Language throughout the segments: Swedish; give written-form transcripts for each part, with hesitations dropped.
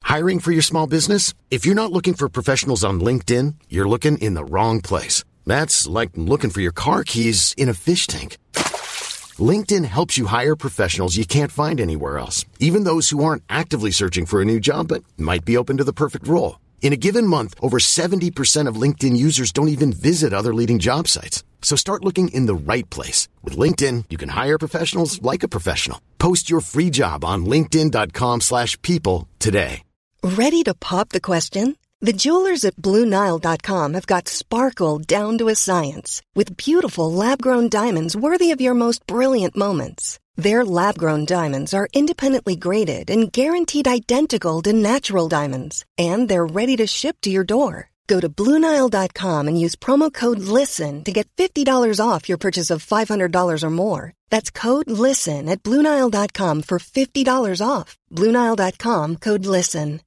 Hiring for your small business? If you're not looking for professionals on LinkedIn, you're looking in the wrong place. That's like looking for your car keys in a fish tank. LinkedIn helps you hire professionals you can't find anywhere else, even those who aren't actively searching for a new job but might be open to the perfect role. In a given month, over 70% of LinkedIn users don't even visit other leading job sites. So start looking in the right place. With LinkedIn, you can hire professionals like a professional. Post your free job on linkedin.com/people today. Ready to pop the question? The jewelers at BlueNile.com have got sparkle down to a science with beautiful lab-grown diamonds worthy of your most brilliant moments. Their lab-grown diamonds are independently graded and guaranteed identical to natural diamonds, and they're ready to ship to your door. Go to BlueNile.com and use promo code LISTEN to get $50 off your purchase of $500 or more. That's code LISTEN at BlueNile.com for $50 off. BlueNile.com, code LISTEN.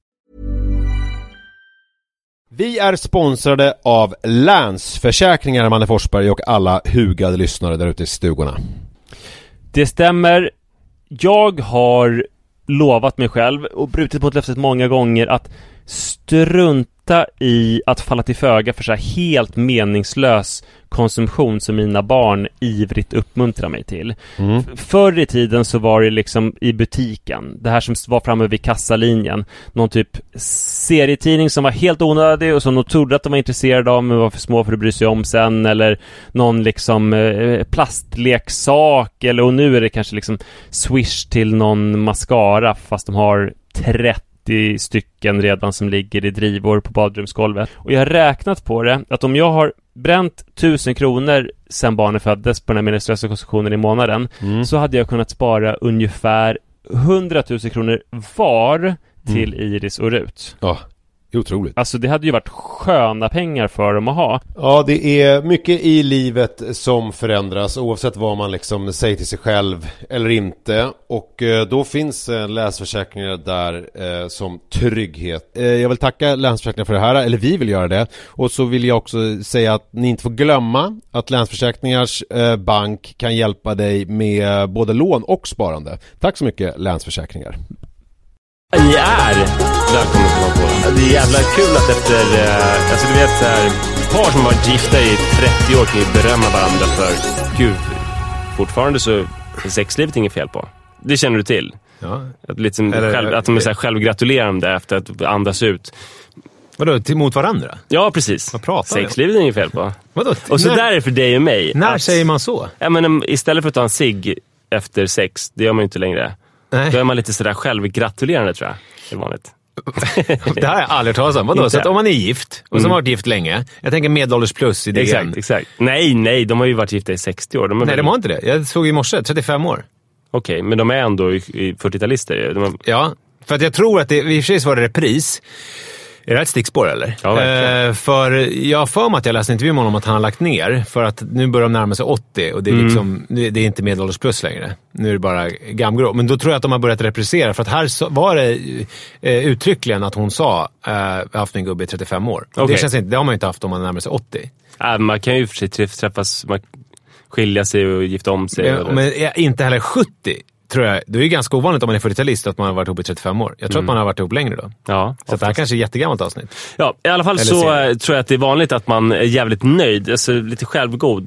Vi är sponsrade av Länsförsäkringar, Manne Forsberg, och alla hugade lyssnare där ute i stugorna. Det stämmer. Jag har lovat mig själv och brutit mot löftet många gånger att strunta i att falla till föga för så här helt meningslös konsumtion som mina barn ivrigt uppmuntrar mig till. Förr i tiden så var det liksom i butiken, det här som var framme vid kassalinjen, någon typ serietidning som var helt onödig och som de trodde att de var intresserade av men var för små för att bry sig om sen, eller någon liksom plastleksak, eller och nu är det kanske liksom Swish till någon mascara fast de har 30 stycken redan som ligger i drivor på badrumsgolvet. Och jag har räknat på det att om jag har bränt 1000 kronor sen barnen föddes på den här meningslösa konsumtionen i månaden, så hade jag kunnat spara ungefär 100 000 kronor var till Iris och Rut. Ja, otroligt. Alltså det hade ju varit sköna pengar för dem att ha. Ja, det är mycket i livet som förändras oavsett vad man liksom säger till sig själv eller inte. Och då finns Länsförsäkringar där som trygghet. Jag vill tacka Länsförsäkringar för det här, eller vi vill göra det. Och så vill jag också säga att ni inte får glömma att Länsförsäkringars bank kan hjälpa dig med både lån och sparande. Tack så mycket, Länsförsäkringar. Ni är välkomna till Valpålen. Det är jävla kul att efter alltså du vet så här, par som har varit gifta i 30 år kan ju berömma varandra för gud, fortfarande så sexlivet är inget fel på. Det känner du till. Ja. Att, liksom att de är så här självgratulerande efter att andas ut. Vadå, mot varandra? Ja, precis. Vad pratar sexlivet är inget fel på. Vadå? Och så där är det för dig och mig. När säger man så? Ja, men istället för att ta en cigg efter sex, det gör man ju inte längre. Nej. Då är man lite sådär självgratulerande, tror jag. Det är vanligt. Det här har jag aldrig talat om. Vadå? Så att om man är gift och som har varit gift länge, jag tänker medelålders plus i det. Exakt. Nej, de har ju varit gifta i 60 år. Nej, de har inte det. Jag såg i morse, 35 år. Okej, men de är ändå i 40-talister. Ja, för att jag tror att det, i och för sig så var det repris. Är det ett stickspår eller? Ja, för jag har för mig att jag läste intervju med honom att han har lagt ner. För att nu börjar de närma sig 80 och det är, liksom, det är inte medelålders plus längre. Nu är det bara gamgrå. Men då tror jag att de har börjat reprisera. För att här var det uttryckligen att hon sa haft en gubbe i 35 år. Okay. Det känns inte, det har man ju inte haft om man närmar sig 80. Man kan ju för sig träffas, skilja sig och gifta om sig. Men inte heller 70. Tror jag, det är ju ganska ovanligt om man är 40-talist att man har varit ihop i 35 år. Jag tror att man har varit ihop längre då. Ja, så det här kanske är jättegammalt avsnitt. Ja, i alla fall eller så tror jag att det är vanligt att man är jävligt nöjd, alltså lite självgod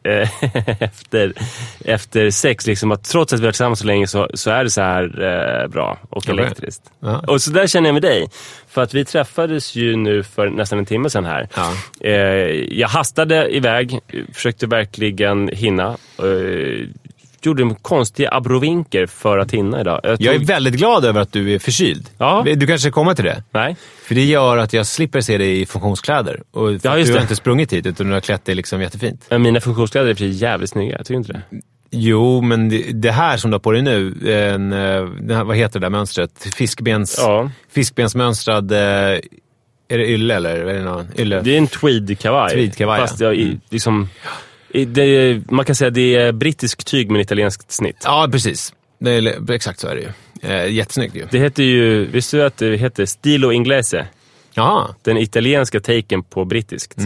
efter sex. Liksom, att trots att vi har varit tillsammans så länge så är det så här bra och elektriskt. Ja. Och så där känner jag med dig. För att vi träffades ju nu för nästan en timme sedan här. Ja. Jag hastade iväg, försökte verkligen hinna. Gjorde en konstiga abrovinker för att hinna idag. Jag är väldigt glad över att du är förkyld. Ja. Du kanske kommer till det? Nej. För det gör att jag slipper se dig i funktionskläder. Och du har inte sprungit hit utan du har klätt dig liksom jättefint. Men mina funktionskläder är jävligt snygga, jag tycker inte det. Jo, men det här som du har på dig nu, vad heter det där mönstret? Fiskbensmönstrad, är det ylle eller? Är det någon ylle? Det är en tweed-kavaj. Fast jag liksom... man kan säga att det är brittisk tyg med italienskt snitt. Ja, precis. Exakt så är det ju. Jättesnyggt ju. Det heter ju, visst du att det heter stilo inglese? Ja. Den italienska taken på brittiskt.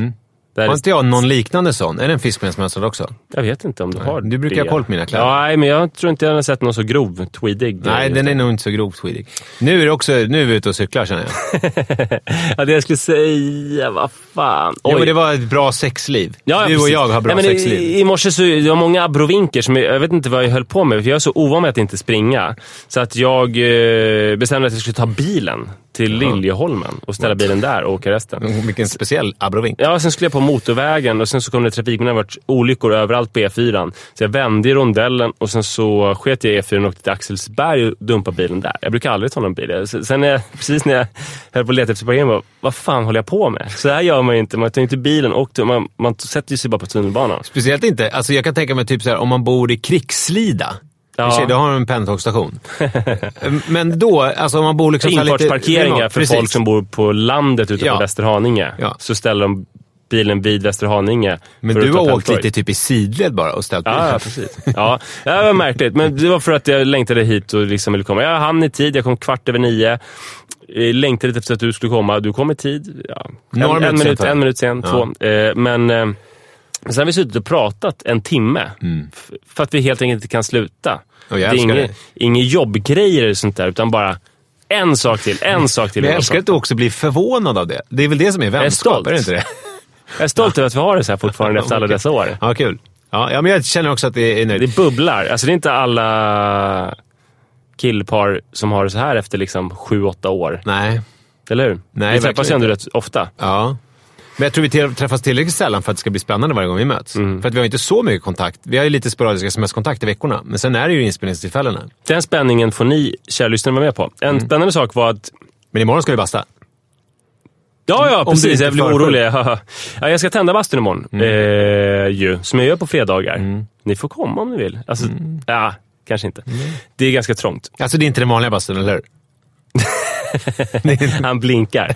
Har inte jag någon liknande sån? Är det en fiskbensmönstrad också? Jag vet inte om du har. Du brukar ha koll på mina kläder. Ja, nej, men jag tror inte jag har sett någon så grov tweedig. Nej, den är nog inte så grov tweedig. Nu är vi ute och cyklar, känner jag. Ja, det jag skulle säga, vad fan. Jo, men det var ett bra sexliv. Ja, du och jag har bra sexliv. I morse så det var många abrovinker som jag vet inte vad jag höll på med. För jag är så ovan med att inte springa. Så att jag bestämde att jag skulle ta bilen till Liljeholmen och ställa bilen där och åka resten. Vilken speciell abrovink. Ja, sen skulle jag på motorvägen och sen så kom det trafik, men det har varit olyckor överallt på E4. Så jag vände i rondellen och sen så sket jag E4 och åkte till Axelsberg och dumpade bilen där. Jag brukar aldrig ta någon bil. Sen precis när jag höll på att leta efter parkeringen, vad fan håller jag på med? Så här gör man ju inte. Man tar inte bilen och man sätter sig bara på tunnelbanan. Speciellt inte. Alltså jag kan tänka mig typ så här, om man bor i Krigslida. Ja. Då har de en pendeltågsstation. Men då, alltså om man bor liksom infartsparkeringar för folk som bor på landet ute på Västerhaninge. Ja. Så ställer de bilen vid Västerhaninge. Men du har åkt lite typ i sidled bara och ställt bilen. Ja, precis. Ja, det var märkligt. Men det var för att jag längtade hit och liksom ville komma. Jag hann i tid, jag kom 8:15. Jag längtade lite efter att du skulle komma. Du kom i tid. Ja. En minut sen, 2. Men sen har vi suttit och pratat en timme. För att vi helt enkelt inte kan sluta. Det är inga jobbgrejer eller sånt där, utan bara en sak till. Men jag älskar att du också blir förvånad av det. Det är väl det som är vänskap, är det inte det? Jag är stolt över att vi har det så här fortfarande efter alla dessa år. Ja, kul. Ja, men jag känner också att det är nöjd. Det bubblar. Alltså det är inte alla killpar som har det så här efter liksom 7-8 år. Nej. Eller hur? Nej, vi träffas ju ändå rätt ofta. Ja. Men jag tror vi träffas tillräckligt sällan för att det ska bli spännande varje gång vi möts. För att vi har inte så mycket kontakt. Vi har ju lite sporadiska sms-kontakt i veckorna. Men sen är det ju inspelningstillfällena. Den spänningen får ni, kära lyssnare, vara med på. En spännande sak var att... Men imorgon ska vi basta. Ja, precis. Jag blir orolig. Ja, jag ska tända bastun imorgon. Som jag gör på fredagar. Ni får komma om ni vill. Alltså, ja, kanske inte. Det är ganska trångt. Alltså det är inte den vanliga bastun, eller hur? Han blinkar.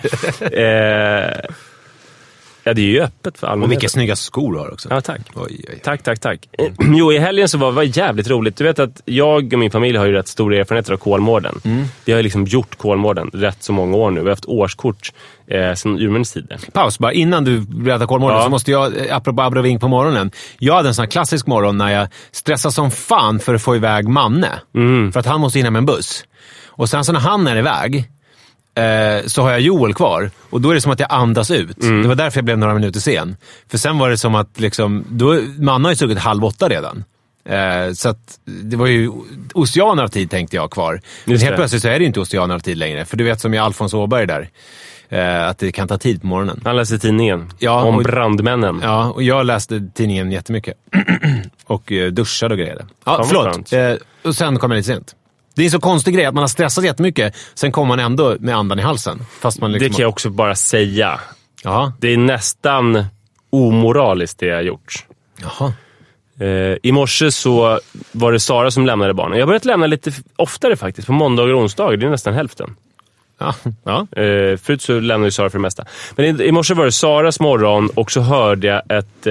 Ja, det är ju öppet för allmänheten. Och vilka snygga skor du har också. Ja, tack. Tack. Jo, i helgen så var det jävligt roligt. Du vet att jag och min familj har ju rätt stora erfarenheter av Kolmården. Vi har ju liksom gjort Kolmården rätt så många år nu. Vi har haft årskort sedan urminnes tider. Paus, bara innan du berättar Kolmården så måste jag, apropå abrovink på morgonen. Jag hade en sån här klassisk morgon när jag stressar som fan för att få iväg Manne. För att han måste hinna med en buss. Och sen så när han är iväg så har jag Joel kvar. Och då är det som att jag andas ut. Det var därför jag blev några minuter sen. För sen var det som att liksom, man har ju sugit 7:30 redan. Så att det var ju oceaner av tid, tänkte jag, kvar. Men helt plötsligt så är det ju inte oceaner av tid längre. För du vet som i Alfons Åberg där, att det kan ta tid på morgonen. Han läste tidningen om brandmännen. Ja, och jag läste tidningen jättemycket. Och duschade och grejer. Ja, förlåt. Och sen kom jag lite sent. Det är så konstig grej att man har stressat jättemycket. Sen kommer man ändå med andan i halsen. Fast man liksom... Det kan jag också bara säga. Jaha. Det är nästan omoraliskt det jag har gjort. Jaha. I morse så var det Sara som lämnade barnen. Jag har börjat lämna lite oftare faktiskt. På måndagar och onsdagar. Det är nästan hälften. Ja. Förut så lämnade Sara för det mesta. Men i morse var det Saras morgon. Och så hörde jag ett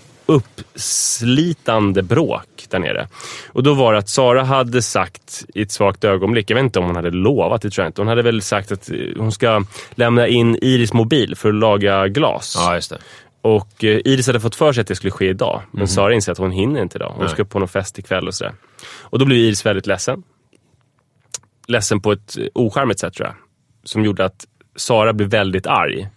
uppslitande bråk där nere. Och då var det att Sara hade sagt i ett svagt ögonblick, jag vet inte om hon hade lovat, det tror jag inte. Hon hade väl sagt att hon ska lämna in Iris mobil för att laga glas. Ja, just det. Och Iris hade fått för sig att det skulle ske idag. Men Sara inser att hon hinner inte idag. Hon ska på någon fest ikväll och sådär. Och då blev Iris väldigt ledsen. Ledsen på ett ocharmigt sätt, tror jag. Som gjorde att Sara blev väldigt arg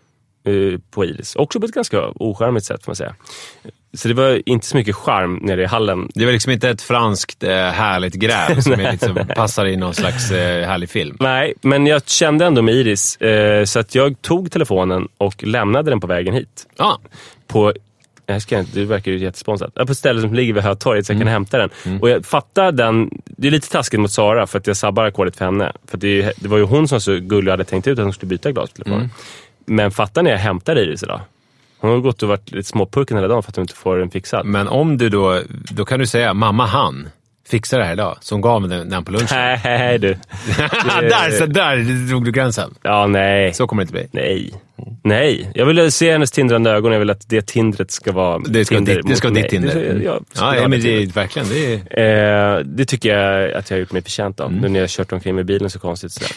på Iris. Också på ett ganska ocharmigt sätt, får man säga. Så det var inte så mycket charm nere i hallen. Det var liksom inte ett franskt härligt gräv som liksom passar i någon slags härlig film. Nej, men jag kände ändå med Iris. Så att jag tog telefonen och lämnade den på vägen hit. På... Det verkar ju jättesponsrat. På ett ställe som ligger vid Hötorget så jag kan hämta den. Och jag fattar den. Det är lite taskigt mot Sara för att jag sabbar ackordet för henne. För det var ju hon som så gullig hade tänkt ut att hon skulle byta glas på telefonen. Men fattar när jag hämtar Iris idag. Hon har gått och varit lite småpucken hela dagen för att hon inte får den fixad. Men om du då kan du säga, mamma han fixar det här idag. Som gav mig den på lunchen. Nej, du. där drog du gränsen. Ja, nej. Så kommer det inte bli. Nej. Jag vill se hennes tindrande ögon. Jag vill att det tindret ska vara det ska vara ditt tinder. Men det är verkligen det tycker jag att jag har gjort mig förtjänt av. Nu när jag har kört omkring med bilen så konstigt sådär.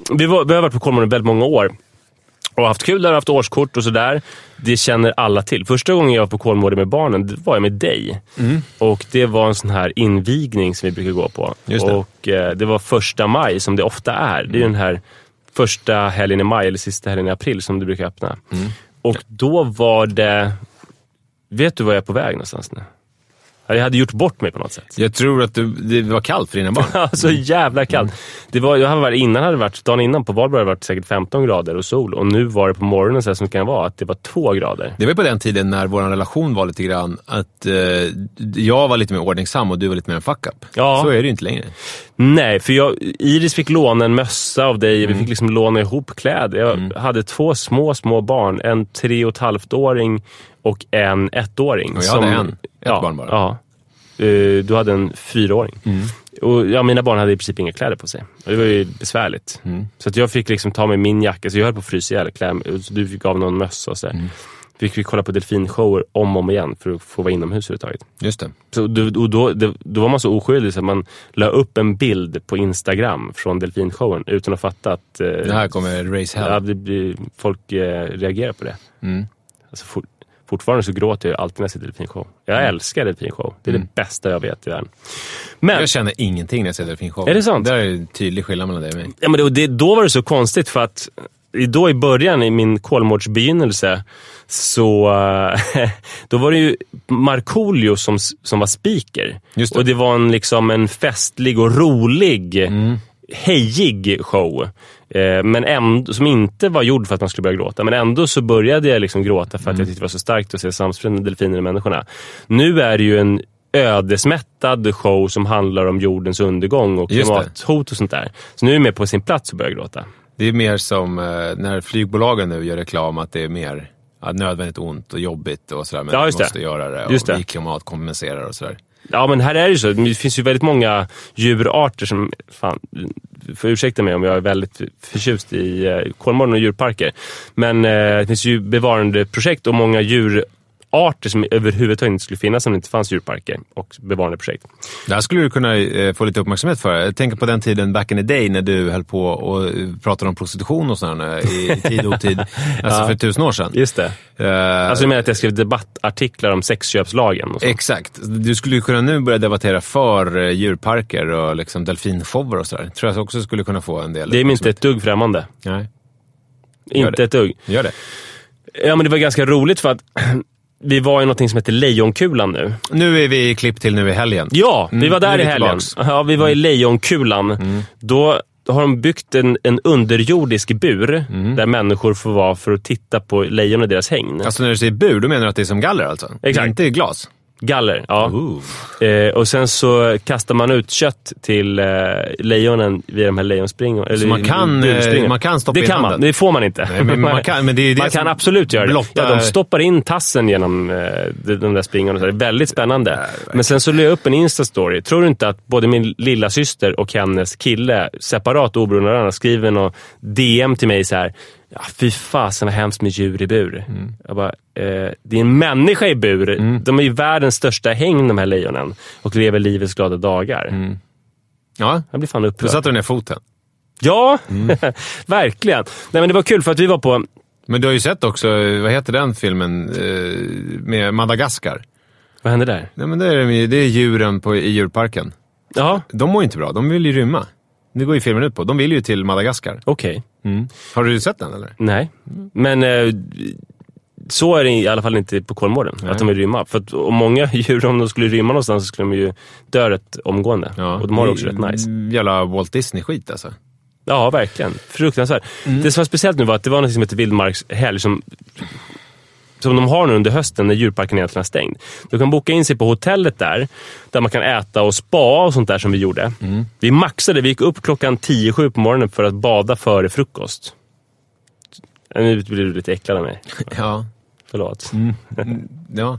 vi har varit på Kolmården väldigt många år. Och haft kul där, haft årskort och sådär. Det känner alla till. Första gången jag var på Kolmården med barnen, det var jag med dig. Och det var en sån här invigning som vi brukar gå på. Just det. Och det var 1 maj som det ofta är. Det är den här första helgen i maj eller sista helgen i april som du brukar öppna. Och då var det... Vet du var jag är på väg någonstans nu? Jag hade gjort bort mig på något sätt. Jag tror att det var kallt för dina barn. Så jävla kallt. Jag hade varit dagen innan på Valborg hade det varit säkert 15 grader och sol. Och nu var det på morgonen så här som det kan vara att det var 2 grader. Det var på den tiden när vår relation var lite grann att jag var lite mer ordningsam och du var lite mer en fuck-up. Ja. Så är det ju inte längre. Nej, för Iris fick låna en mössa av dig. Vi fick liksom låna ihop kläder. Jag hade 2 små barn. En 3,5-åring och en 1-åring. Och jag hade ett barn bara. Ja. Du hade en 4-åring. Och mina barn hade i princip inga kläder på sig. Och det var ju besvärligt. Så att jag fick liksom ta med min jacka. Så jag höll på att frysa ihjäl kläder. Så du fick av någon mössa och så där. Fick vi kolla på delfinshower om och om igen för att få vara inomhus överhuvudtaget. Just det. Så då var man så oskyldig så att man la upp en bild på Instagram från delfinshowen utan att fatta att... det här kommer raise hell. Ja, folk reagerar på det. Alltså, fortfarande så gråter jag alltid när jag ser delfinshow. Jag älskar delfinshow. Det är det bästa jag vet i världen. Men, jag känner ingenting när jag ser delfinshow. Är det sant? Det är en tydlig skillnad mellan dig och mig. Ja, men då var det så konstigt för att då i början i min Kolmårdsbegynnelse så då var det ju Markoolio som var speaker. Just det. Och det var en festlig och rolig hejig show. Men ändå, som inte var gjord för att man skulle börja gråta. Men ändå så började jag liksom gråta för att jag tyckte det var så starkt att se samspelande delfiner och människorna. Nu är det ju en ödesmättad show som handlar om jordens undergång och klimathot och sånt där. Så nu är jag med på sin plats och börjar gråta. Det är mer som när flygbolagen nu gör reklam att det är mer nödvändigt ont och jobbigt och sådär. Men ja, vi måste göra det och vi klimatkompenserar och sådär. Ja, men här är det ju så. Det finns ju väldigt många djurarter som... För ursäkta mig om jag är väldigt förtjust i Kolmården och djurparker. Men det finns ju bevarandeprojekt och många djurarter som överhuvudtaget inte skulle finnas om det inte fanns djurparker och bevarandeprojekt. Där skulle du kunna få lite uppmärksamhet för. Jag tänker på den tiden back in the day när du höll på och pratade om prostitution och sådär i tid och otid. Alltså för 1000 år sedan. Just det. Alltså jag menar att jag skrev debattartiklar om sexköpslagen och så. Exakt. Du skulle ju kunna nu börja debattera för djurparker och liksom delfinshower och sådär. Tror jag också skulle kunna få en del. Det är inte ett dugg främmande. Nej. Inte ett dugg. Gör det. Ja, men det var ganska roligt för att vi var i någonting som heter Lejonkulan nu. Nu är vi klippt till nu i helgen. Ja, vi var där i helgen. Ja, vi var i Lejonkulan. Då har de byggt en underjordisk bur där människor får vara för att titta på lejon och deras hägn. Alltså när du säger bur, då menar du att det är som galler alltså? Exakt. Inte glas? Galler, ja. Och sen så kastar man ut kött till lejonen vid de här lejonspringorna. Så man kan stoppa in handen? Det får man inte. Nej, men man kan absolut göra det. Ja, de stoppar in tassen genom de där springorna. Det är väldigt spännande. Men sen så la jag upp en Insta-story. Tror du inte att både min lilla syster och hennes kille separat och oberoende av varandra skriver någon DM till mig så här: ja, fy fasen, vad hemskt med djur i bur. Jag bara, det är en människa i bur. De är ju världens största hägn, de här lejonen. Och lever livets glada dagar. Ja, jag blir fan upprörd. Då satte du ner foten. Ja, verkligen. Nej, men det var kul för att vi var på... Men du har ju sett också, vad heter den filmen med Madagaskar? Vad hände där? Nej, men det är djuren i djurparken. Ja. De mår inte bra, de vill ju rymma. Det går ju filmen ut på. De vill ju till Madagaskar. Okej. Har du sett den eller? Nej, men så är det i alla fall inte på Kolmården. Att de vill rymma. För att om många djur, om de skulle rymma någonstans så skulle de ju dö rätt omgående. Ja, och de har också rätt nice. Jävla Walt Disney-skit alltså. Ja, verkligen. Fruktansvärt. Det som var speciellt nu var att det var något som heter Vildmarkshelg som de har nu under hösten när djurparken egentligen är stängd. Du kan boka in sig på hotellet där man kan äta och spa och sånt där som vi gjorde. Vi maxade, vi gick upp klockan 10-7 på morgonen för att bada före frukost. Nu blir du lite äcklad av mig. Ja. Förlåt. Ja.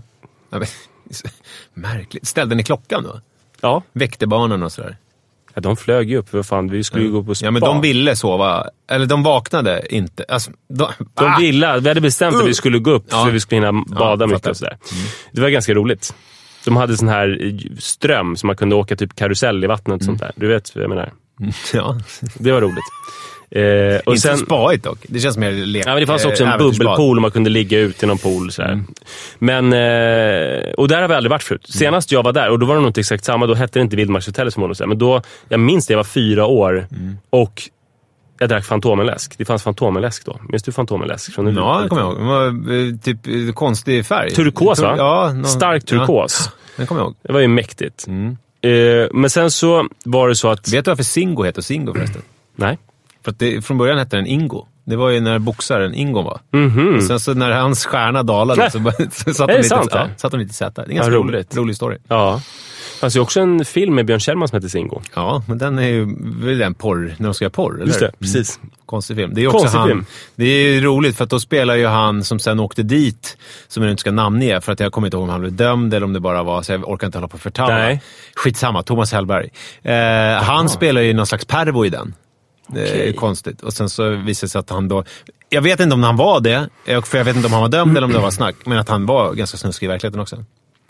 Märkligt. Ställde ni klockan då? Ja. Väckte barnen och sådär? Ja, de flög ju upp. För fan, vi skulle ju gå på spa. Ja, men de ville sova. Eller de vaknade inte. Alltså, vi hade bestämt att vi skulle gå upp för vi skulle hinna bada mycket och sådär. Det var ganska roligt. De hade sån här ström som man kunde åka typ karusell i vattnet och sånt där. Du vet vad jag menar. Ja. Det var roligt. Och inte sen, spaigt dock. Det känns mer lek. Ja, men det fanns också en bubbelpool och man kunde ligga ut i någon pool. Sådär. Men, och där har vi aldrig varit förut. Senast jag var där, och då var det nog inte exakt samma, då hette det inte Vildmarkshotellet som så. Men då, jag minns det, jag var 4 år och jag drack Fantomenläsk. Det fanns Fantomenläsk då. Minns du Fantomenläsk? Ja, det kommer jag ihåg. Det var typ konstig färg. Turkos, va? Ja. Stark turkos. Ja, det kommer jag ihåg. Det var ju mäktigt. Men sen så var det så att... Vet du varför Singo heter Singo förresten? Nej. För att från början hette den Ingo. Det var ju när boxaren Ingo var. Och sen så när hans stjärna dalade så satt de lite sätta. Det är ganska rolig story. Ja. Det fanns ju också en film med Björn Kjellman som heter Singo. Ja, men den är ju den porr, när de ska göra porr, eller? Just det, precis. Konstig film. Det är också film. Det är ju roligt för att då spelar ju han som sen åkte dit, som jag inte ska namnge, för att jag kommer inte ihåg om han blev dömd eller om det bara var, så jag orkar inte hålla på att förtala. Nej. Skitsamma, Thomas Hellberg. Han spelar ju någon slags pervo i den. Det är konstigt. Och sen så visade det sig att han då... Jag vet inte om han var det, för jag vet inte om han var dömd eller om det var snack, men att han var ganska snuskig i verkligheten också.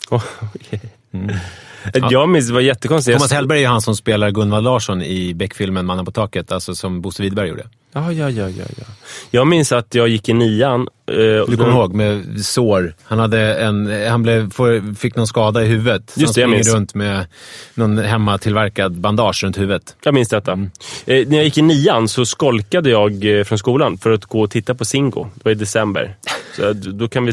Jag minns, det var jättekonstigt. Thomas Hellberg är han som spelar Gunvald Larsson i Beck-filmen Mannen på taket, alltså som Bosse Widberg gjorde. Ja. Jag minns att jag gick i 9:an. Du kommer ihåg med sår. Han fick någon skada i huvudet. Just det, jag minns. Runt med någon hemmatillverkad bandage runt huvudet. Jag minns detta. När jag gick i 9:an så skolkade jag från skolan för att gå och titta på Singo. Det var i december. Så då kan vi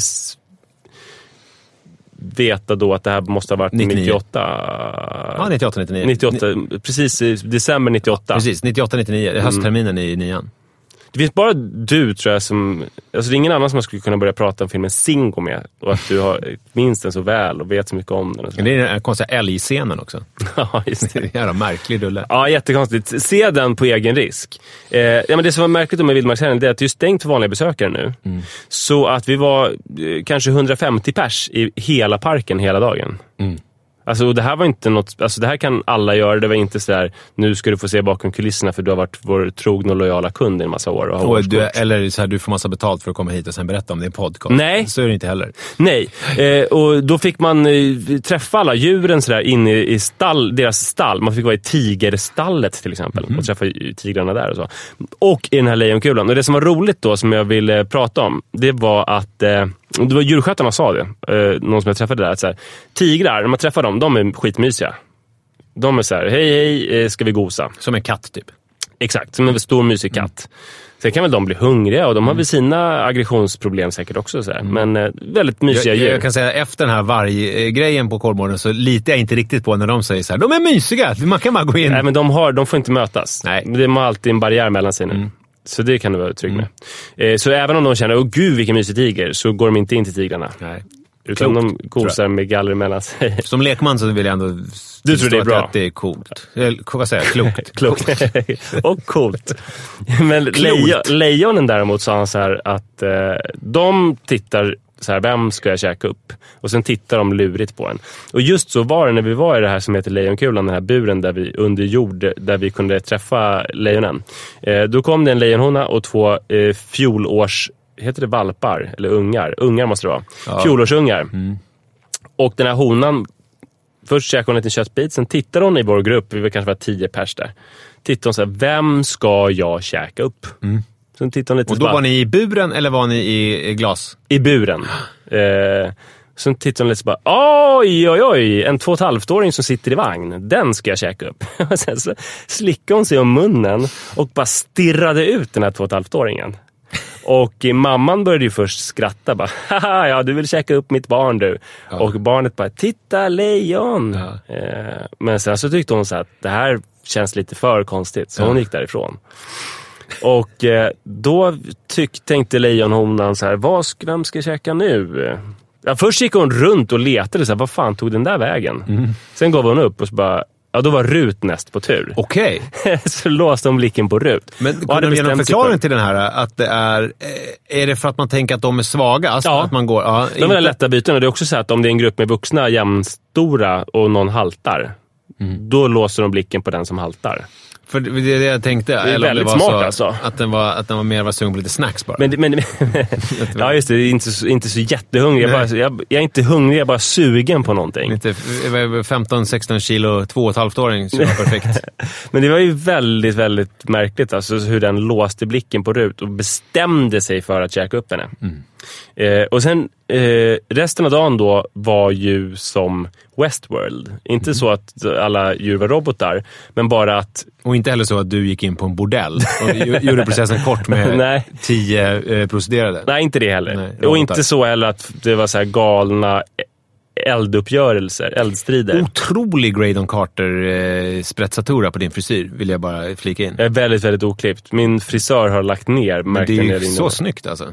veta då att det här måste ha varit 98. Ja, 98-99. 98, precis i december 98. Precis, 98-99. Höstterminen i 9:an. Det finns bara du, tror jag, som... Alltså det är ingen annan som man skulle kunna börja prata om filmen Singo med. Och att du minns den så väl och vet så mycket om den. Och så. Det är den konstiga älgscenen också. Ja, just det. Det är en jävla märklig rulle. Ja, jättekonstigt. Se den på egen risk. Men det som var märkligt med Vildmarksherren är att det är stängt för vanliga besökare nu. Så att vi var kanske 150 pers i hela parken hela dagen. Alltså det här var inte något, alltså det här kan alla göra, det var inte så där, nu ska du få se bakom kulisserna för du har varit vår trogna och lojala kund i en massa år. Eller så här, du får massa betalt för att komma hit och sen berätta om det i podcast. Nej. Så är det inte heller. Nej, och då fick man träffa alla djuren så där inne i deras stall. Man fick vara i tigerstallet till exempel och träffa tigrarna där och så. Och i den här lejonkulan. Och det som var roligt då, som jag ville prata om, det var att det var djurskötarna sa det, någon som jag träffade där, att så här, tigrar, när man träffar dem, de är skitmysiga. De är så här, hej, ska vi gosa? Som en katt typ. Exakt, som en stor mysig katt. Sen kan väl de bli hungriga och de har väl sina aggressionsproblem säkert också. Så här. Men väldigt mysiga djur. Jag kan säga efter den här varggrejen på Kolmården så litar jag inte riktigt på när de säger så här, de är mysiga, man kan bara gå in. Nej, men de får inte mötas. Nej. De har alltid en barriär mellan sig nu. Så det kan du vara trygg med. Så även om de känner, gud vilken mysig tiger, så går de inte in till tigrarna. Nej. Utan de gosar med galler mellan sig. Som lekman så vill jag ändå... Du tror det är bra? Att det är coolt. Vad säger jag? Klokt. Och coolt. Men lejonen däremot sa han så här att de tittar så här, vem ska jag käka upp? Och sen tittar de lurigt på en. Och just så var det när vi var i det här som heter Lejonkulan, den här buren där vi under jord, där vi kunde träffa lejonen. Då kom det en lejonhona och 2 fjolårs, heter det valpar? Eller ungar? Ungar måste det vara. Ja. Fjolårsungar. Och den här honan, först käkade hon en liten köttbit, sen tittar hon i vår grupp, vi var kanske var 10 pers där. Tittar hon så här, vem ska jag käka upp? Sen tittar hon lite. Och då var ni i buren eller var ni i glas? I buren. Sen tittar hon lite så bara, oj, en 2,5-åring som sitter i vagn, den ska jag käka upp. Och sen så slickade hon sig om munnen och bara stirrade ut den här 2,5-åringen. Och mamman började ju först skratta bara, haha, ja, du vill käka upp mitt barn du. Ja. Och barnet bara, titta lejon. Ja. Men sen så tyckte hon så att det här känns lite för konstigt, så hon gick därifrån. Och då tänkte lejonhonan så här, vem ska jag käka nu? Ja, först gick hon runt och letade så här, vad fan tog den där vägen? Sen gav hon upp och så bara, ja, då var Rut näst på tur. Okej. Så låste de blicken på Rut. Men kunde de ge någon förklaring till den här? Att det är det för att man tänker att de är svaga? Alltså ja, att man går, de är lätta byten. Och det är också så att om det är en grupp med vuxna jämnstora och någon haltar, Då låser de blicken på den som haltar. För det är det jag tänkte. Det är eller väldigt det var smart så alltså. Att den var mer var sugen på lite snacks bara. Men ja, just det. Inte så jättehungrig. Jag är inte hungrig, jag är bara sugen på någonting. 15-16 kilo, 2,5-åring så var perfekt. Men det var ju väldigt, väldigt märkligt alltså, hur den låste blicken på Rut och bestämde sig för att käka upp henne. Och sen resten av dagen då var ju som Westworld. Inte så att alla djur var robotar, men bara att... Och inte heller så att du gick in på en bordell och gjorde processen kort med 10 prostituerade. Nej, inte det heller. Och inte så heller att det var så här galna eldstrider. Otrolig Graydon Carter sprezzatura på din frisyr, vill jag bara flika in. Jag är väldigt, väldigt oklippt. Min frisör har lagt ner. Men det är ju så snyggt alltså.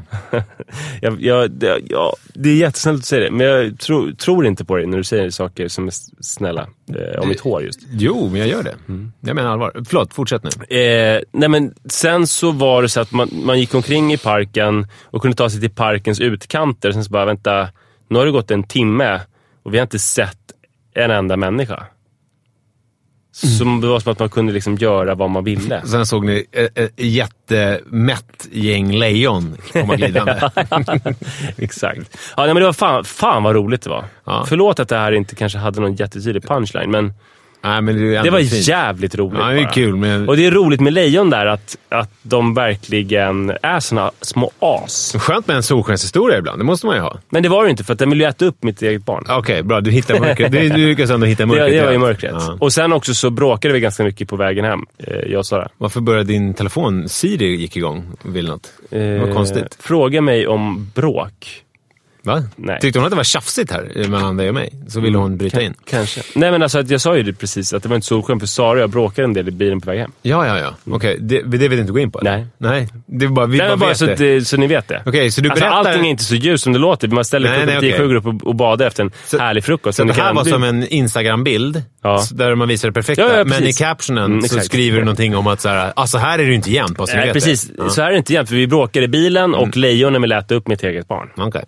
Det är jättesnällt att säga det. Men jag tror inte på det när du säger saker som är snälla om mitt hår just. Jo, men jag gör det. Jag menar allvar. Förlåt, fortsätt nu. Nej, men sen så var det så att man gick omkring i parken och kunde ta sig till parkens utkanter. Sen så bara, vänta, nu har det gått en timme och vi har inte sett en enda människa. Som det var som att man kunde liksom göra vad man ville. Sen såg ni ett jättemätt gäng lejon komma glidande. Exakt. Ja, men det var fan vad roligt det var. Ja. Förlåt att det här inte kanske hade någon jättetydlig punchline, men... Nej, men det var fint. Jävligt roligt. Ja, det är kul. Men... Och det är roligt med lejon där att de verkligen är såna små as. Skönt med en solskenshistoria ibland, det måste man ju ha. Men det var det inte, för att den ville äta upp mitt eget barn. Okej, bra. Du hittar mörkret. Du lyckas ändå hitta mörkret. Det var ju mörkret. Ja. Och sen också så bråkade vi ganska mycket på vägen hem, jag och Sara. Varför började din telefon Siri gick igång? Vill något? Det var konstigt. Fråga mig om bråk. Va? Nej. Tyckte hon att det var tjafsigt här mellan dig och mig? Så ville hon bryta in. Kanske. Nej, men alltså jag sa ju det precis, att det var inte solsken för Sara och jag bråkade en del i bilen på väg hem. Ja. Okej, det vill du inte gå in på? Nej. Det är bara, vi bara vet det. Så ni vet det. Okej, så du berättar... allting är inte så ljus som det låter. Man ställer 10 upp och badar efter en härlig frukost. Så det här var som en Instagram-bild där man visar det perfekta. Ja, men i captionen så skriver du någonting om att så här är det ju inte jämnt. Nej, precis. Ja. Så här är det inte jämnt, för vi bråkade i bilen och lejonen vill äta upp mitt eget barn. Okej.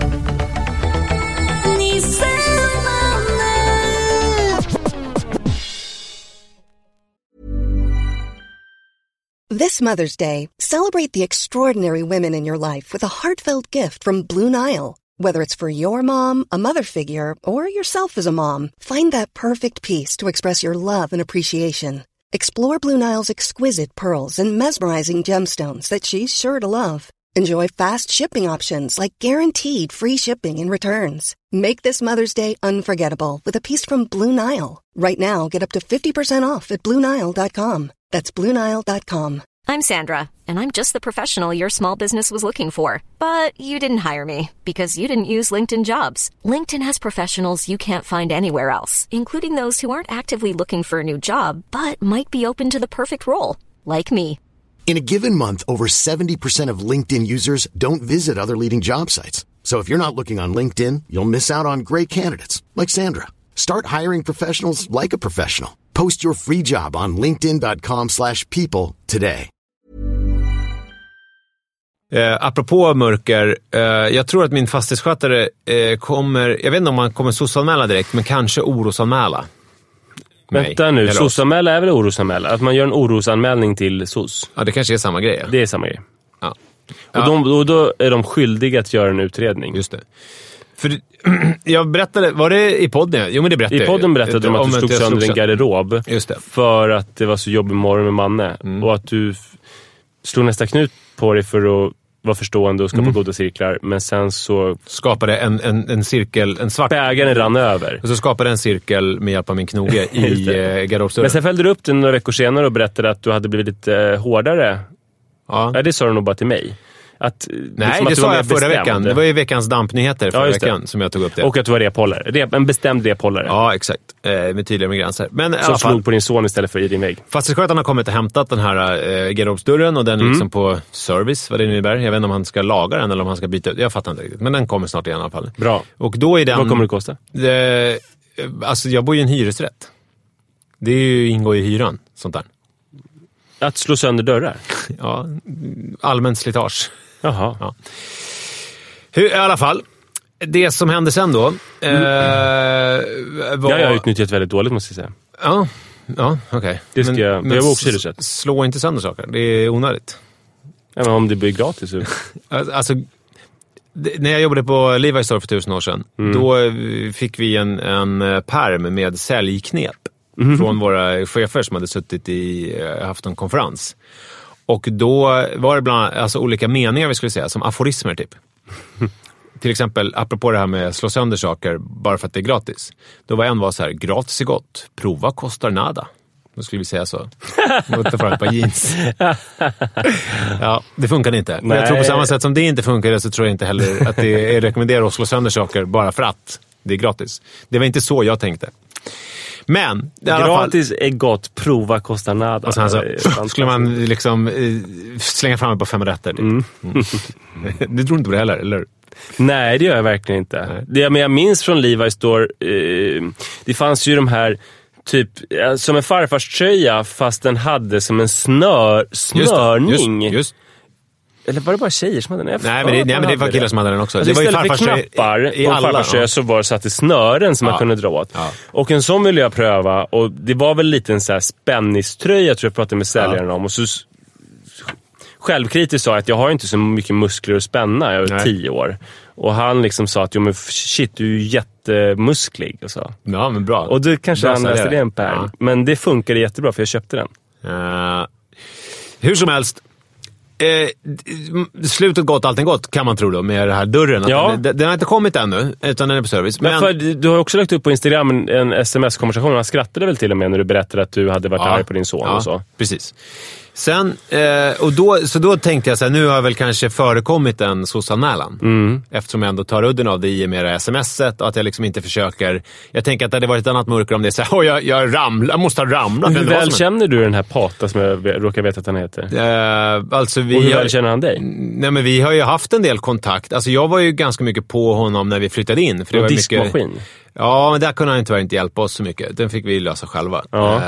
This Mother's Day, celebrate the extraordinary women in your life with a heartfelt gift from Blue Nile. Whether it's for your mom, a mother figure, or yourself as a mom, find that perfect piece to express your love and appreciation. Explore Blue Nile's exquisite pearls and mesmerizing gemstones that she's sure to love. Enjoy fast shipping options like guaranteed free shipping and returns. Make this Mother's Day unforgettable with a piece from Blue Nile. Right now, get up to 50% off at BlueNile.com. That's BlueNile.com. I'm Sandra, and I'm just the professional your small business was looking for. But you didn't hire me because you didn't use LinkedIn Jobs. LinkedIn has professionals you can't find anywhere else, including those who aren't actively looking for a new job, but might be open to the perfect role, like me. In a given month, over 70% of LinkedIn users don't visit other leading job sites. So if you're not looking on LinkedIn, you'll miss out on great candidates like Sandra. Start hiring professionals like a professional. Post your free job on linkedin.com/people today. Apropå mörker, jag tror att min fastighetsskötare kommer, jag vet inte om man kommer sossanmäla direkt, men kanske orosanmäla. Vänta nu, sossanmäla är väl orosanmäla? Att man gör en orosanmälning till SOS? Ja, det kanske är samma grej. Ja. Det är samma grej. Ja. Och då är de skyldiga att göra en utredning. Just det. För jag berättade, var det i podden? Jo, men det berättade I podden berättade de att du slog sönder en garderob. Just det. För att det var så jobbig morgon med Manne. Och att du slog nästa knut på dig för att vara förstående och skapa goda cirklar. Men sen så skapade en cirkel, en svart... Bägaren rann över. Och så skapade en cirkel med hjälp av min knoge i garderobsdörren. Men sen följde du upp den några veckor senare och berättade att du hade blivit lite hårdare. Ja, det sa du nog bara till mig. Nej, det sa jag förra veckan. Det var ju veckans dampnyheter förra veckan som jag tog upp det. Och att du var rephållare. En bestämd rephållare. Ja, exakt. Med tydliga med gränser. Men som slog på din son istället för i din vägg. Fastighetsskötaren har kommit och hämtat den här garderobsdörren och den är liksom på service, vad det nu innebär. Jag vet inte om han ska laga den eller om han ska byta ut. Jag fattar inte riktigt. Men den kommer snart igen i alla fall. Bra. Och då är den... Vad kommer det kosta? Alltså, jag bor i en hyresrätt. Det ingår i hyran, sånt där. Att slå sönder dörrar? Ja, allmänt slitage. Jaha. Ja. I alla fall, det som hände sen då... var... Jag har utnyttjat väldigt dåligt, måste jag säga. Ja, okej. Det ska jag... Det var också hyresrätt. Slå inte sönder saker. Det är onödigt. Ja, men om det blir gratis. Alltså, när jag jobbade på Levi's Store för 1000 år sedan, då fick vi en pärm med säljknep från våra chefer som hade suttit haft en konferens. Och då var det bland annat olika meningar vi skulle säga, som aforismer typ. Till exempel, apropå det här med slå sönder saker bara för att det är gratis. Då var så här, gratis är gott, prova kostar nada. Då skulle vi säga så. Mot för ett par jeans. Ja, det funkar inte. Men jag tror på samma sätt som det inte funkar, så tror jag inte heller att det är rekommenderat att slå sönder saker bara för att det är gratis. Det var inte så jag tänkte. Men gratis är gott, prova kostar nada. Och sen så skulle man liksom slänga fram på 5 rätter. Du tror inte på det heller, eller? Nej, det gör jag verkligen inte. Det men jag minns från Levi's Store, det fanns ju de här typ som en farfars tröja, fast den hade som en smörning. Just. Eller var det bara tjejer som hade den? Nej, men det var killar som hade den också. Alltså, det var ju farfars knappar i alla farfars tröja, så var det satt i snören som man kunde dra åt. Ja. Och en sån ville jag pröva, och det var väl lite en så här spänniströja, tror jag pratade med säljaren om, och så självkritiskt sa att jag har inte så mycket muskler att spänna, jag är 10 år. Och han liksom sa att, jo men shit, du är ju jättemusklig och så. Ja, men bra. Och du kanske han läste det en pärm. Ja. Men det funkade jättebra, för jag köpte den. Hur som helst, slutet gott, allting gott, kan man tro då, med det här dörren. Ja. Den har inte kommit ännu, utan den är på service. Men för, du har också lagt upp på Instagram en sms-konversation. Han skrattade väl till och med när du berättade att du hade varit arg på din son och så. Precis. Sen, då tänkte jag så här, nu har jag väl kanske förekommit en SOS-anmälan. Eftersom jag ändå tar udden av det i med det smset, och att jag liksom inte försöker. Jag tänker att det hade varit ett annat mörker om det är så här, jag måste ha ramlat. Hur väl känner du den här Pata som jag råkar veta att han heter? Alltså och hur väl känner han dig? Nej, men vi har ju haft en del kontakt. Alltså jag var ju ganska mycket på honom när vi flyttade in. För det var diskmaskin? Mycket... Ja, men där kunde han tyvärr inte hjälpa oss så mycket. Den fick vi lösa själva. Ja.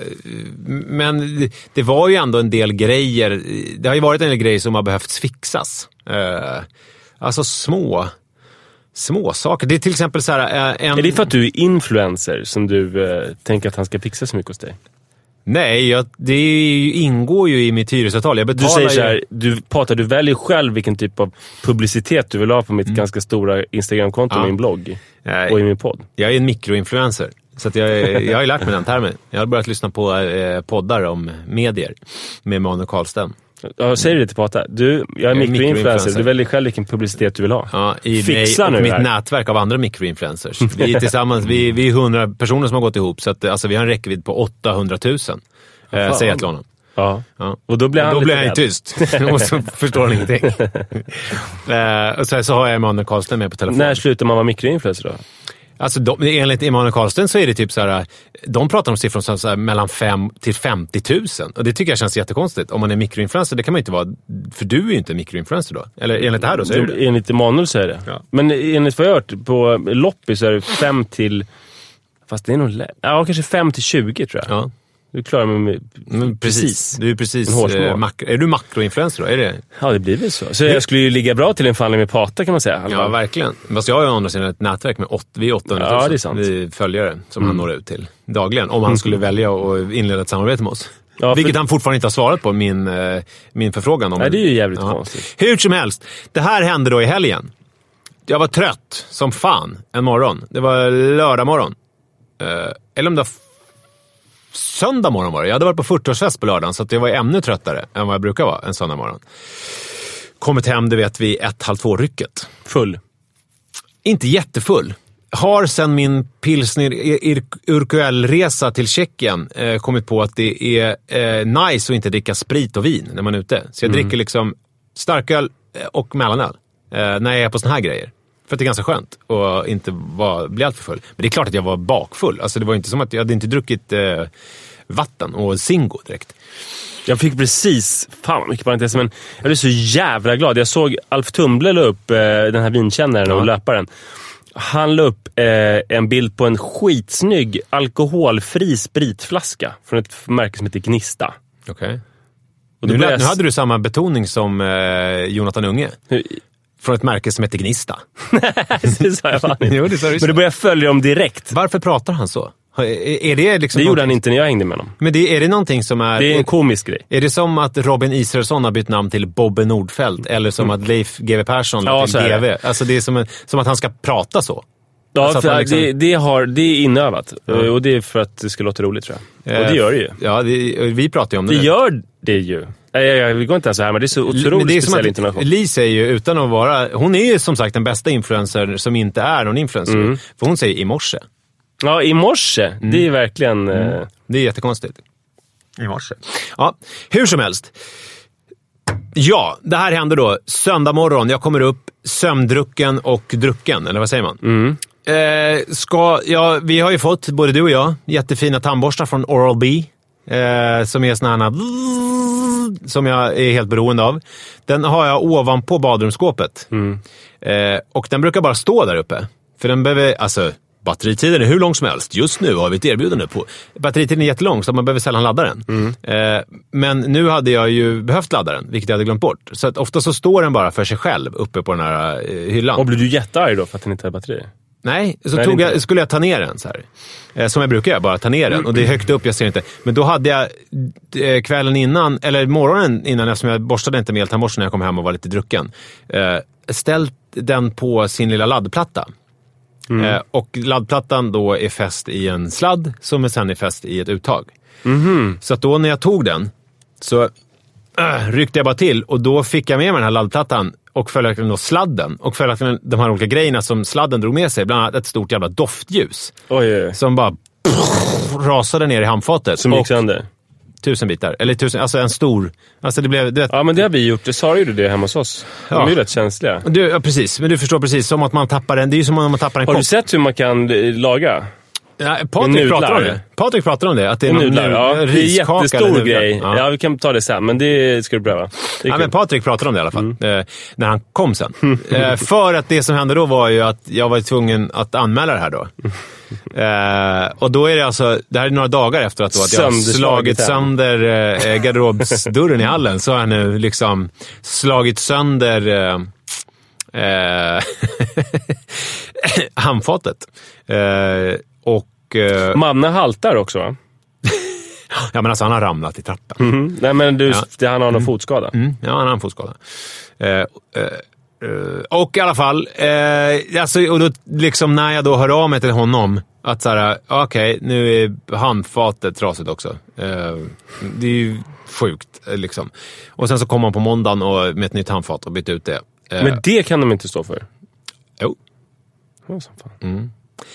Men det var ju ändå en del grejer. Det har ju varit en del grejer som har behövt fixas. Alltså små saker. Det är till exempel så här... Är det för att du är influencer som du tänker att han ska fixa så mycket hos dig? Nej, det ingår ju i mitt hyresavtal. Jag betalar. Du säger så här, du väljer själv vilken typ av publicitet du vill ha på mitt ganska stora Instagram-konto och min blogg och i min podd. Jag är en mikroinfluencer, så att jag har ju lärt mig den termen. Jag har börjat lyssna på poddar om medier med Manuel Karlsten. Ja, säger du det till Pata? Jag är mikroinfluencer. Du väljer själv vilken publicitet du vill ha. Ja, fixa nu mitt nätverk av andra mikroinfluencers. Vi är tillsammans, vi är 100 personer som har gått ihop, så att alltså, vi har en räckvidd på 800 000. Säger jag till honom. Ja. Och då blir han tyst. Och så förstår han ingenting. Och så har jag Emanuel Karlsten med på telefon. När slutar man vara mikroinfluencer då? Alltså enligt Emanuel Karlsten så är det typ så här, de pratar om siffror så här, mellan 5 till 50 000. Och det tycker jag känns jättekonstigt. Om man är mikroinfluencer, det kan man inte vara, för du är ju inte mikroinfluencer då. Eller enligt det här då så är det. Enligt Emanuel så är det. Ja. Men enligt vad jag har hört på Loppi så är det 5 till, fast det är nog kanske 5 till 20 tror jag. Ja. Du klarar mig med precis. Du är precis är du makroinfluencer då? Är det? Ja, det blir väl så. Så jag skulle ju ligga bra till en förhandling med Pata, kan man säga. Ja, verkligen. Fast jag har ju å andra sidan ett nätverk med 800 000 det är sant. Vi följare som han når ut till dagligen. Om han skulle välja att inleda ett samarbete med oss. Ja, vilket han fortfarande inte har svarat på min förfrågan om. Nej, det är ju jävligt konstigt. Hur som helst. Det här hände då i helgen. Jag var trött som fan en morgon. Det var lördag morgon. Eller om det var söndag morgon var det. Jag hade varit på 40-årsfest på lördagen, så att jag var ännu tröttare än vad jag brukar vara en söndag morgon. Kommit hem, det vet vi, 1:30-rycket. Full? Inte jättefull. Har sen min pilsner Urquell-resa till Tjeckien kommit på att det är nice att inte dricka sprit och vin när man är ute. Så jag dricker liksom starköl och mellanöl när jag är på såna här grejer. För att det är ganska skönt och inte bli allt för full. Men det är klart att jag var bakfull. Alltså det var inte som att jag hade inte druckit vatten och Zingo direkt. Jag fick precis, fan vad mycket parentes, men jag blev så jävla glad. Jag såg Alf Tumble la upp den här vinkännaren och löparen. Han la upp en bild på en skitsnygg alkoholfri spritflaska från ett märke som heter Gnista. Okej. Nu hade du samma betoning som Jonathan Unge. Från ett märke som heter Gnista. Det sa jag fan inte. Jo, det sa du. Men du börjar följa dem direkt. Varför pratar han så? Är det liksom det gjorde han inte när jag hängde med honom. Men är det någonting som är... Det är en komisk grej. Är det som att Robin Israelsson har bytt namn till Bobbe Nordfeldt? Eller som att Leif GW Persson till GW? Alltså det är som att han ska prata så. Ja, alltså för liksom... det är inövat. Och det är för att det ska låta roligt, tror jag. Och det gör det ju. Ja, vi pratar ju om det. Det gör det ju. Vi går inte ens så här, men det är så otroligt speciell intonation. Li säger ju, utan att vara... Hon är ju som sagt den bästa influencer som inte är någon influencer. För hon säger i morse. Ja, i morse. Det är verkligen... Det är jättekonstigt. I morse. Ja, hur som helst. Ja, det här händer då. Söndag morgon, jag kommer upp sömndrucken och drucken, eller vad säger man? Vi har ju fått, både du och jag, jättefina tandborstar från Oral-B. Som är såna här som jag är helt beroende av. Den har jag ovanpå badrumsskåpet. Och den brukar bara stå där uppe. För den behöver, alltså batteritiden är hur lång som helst. Just nu har vi ett erbjudande på. Batteritiden är jättelång så man behöver sällan ladda den. Men nu hade jag ju behövt ladda den, vilket jag hade glömt bort. Så att ofta så står den bara för sig själv uppe på den här hyllan. Och blir du jättearg då för att den inte har batteri? Nej, skulle jag ta ner den så här. Som jag brukar, bara ta ner den. Och det är högt upp, jag ser inte. Men då hade jag kvällen innan, eller morgonen innan, eftersom jag borstade inte med eltandborsten när jag kom hem och var lite drucken, ställt den på sin lilla laddplatta. Och laddplattan då är fäst i en sladd som sen är fäst i ett uttag. Så att då när jag tog den så ryckte jag bara till och då fick jag med mig den här laddplattan och följaktligen då sladden och följaktligen de här olika grejerna som sladden drog med sig, bland annat ett stort jävla doftljus. Oj. Som bara rasade ner i handfatet. Som gick sönder? 1000 bitar, eller 1000, alltså en stor, alltså det blev, du vet... Ja, men det har vi gjort, det sa ju det hemma hos oss. De är ju rätt känsliga. Ja, precis, men du förstår precis, som att man tappar en, det är ju som om man tappar en kopp. Har du sett hur man kan laga? Ja, Patrik pratar om det, att det är nudlar, någon det är en jättestor grej. Ja, vi kan ta det sen, men det ska du pröva. Ja, men Patrik pratar om det i alla fall, när han kom sen. För att det som hände då var ju att jag var tvungen att anmäla det här då. Och då är det alltså, det här är några dagar efter att jag har slagit sönder garderobsdörren i hallen, så har jag nu liksom slagit sönder handfatet. Manne haltar också, va? Ja, men alltså han har ramlat i trappen. Nej, men han har någon fotskada. Ja, han har en fotskada. Och i alla fall, alltså, och då, liksom, när jag då hör av mig till honom att såhär, okej, nu är handfatet trasigt också. Det är ju sjukt, liksom. Och sen så kom han på måndagen och med ett nytt handfat och bytte ut det. Men det kan de inte stå för? Jo. Oh, som fan.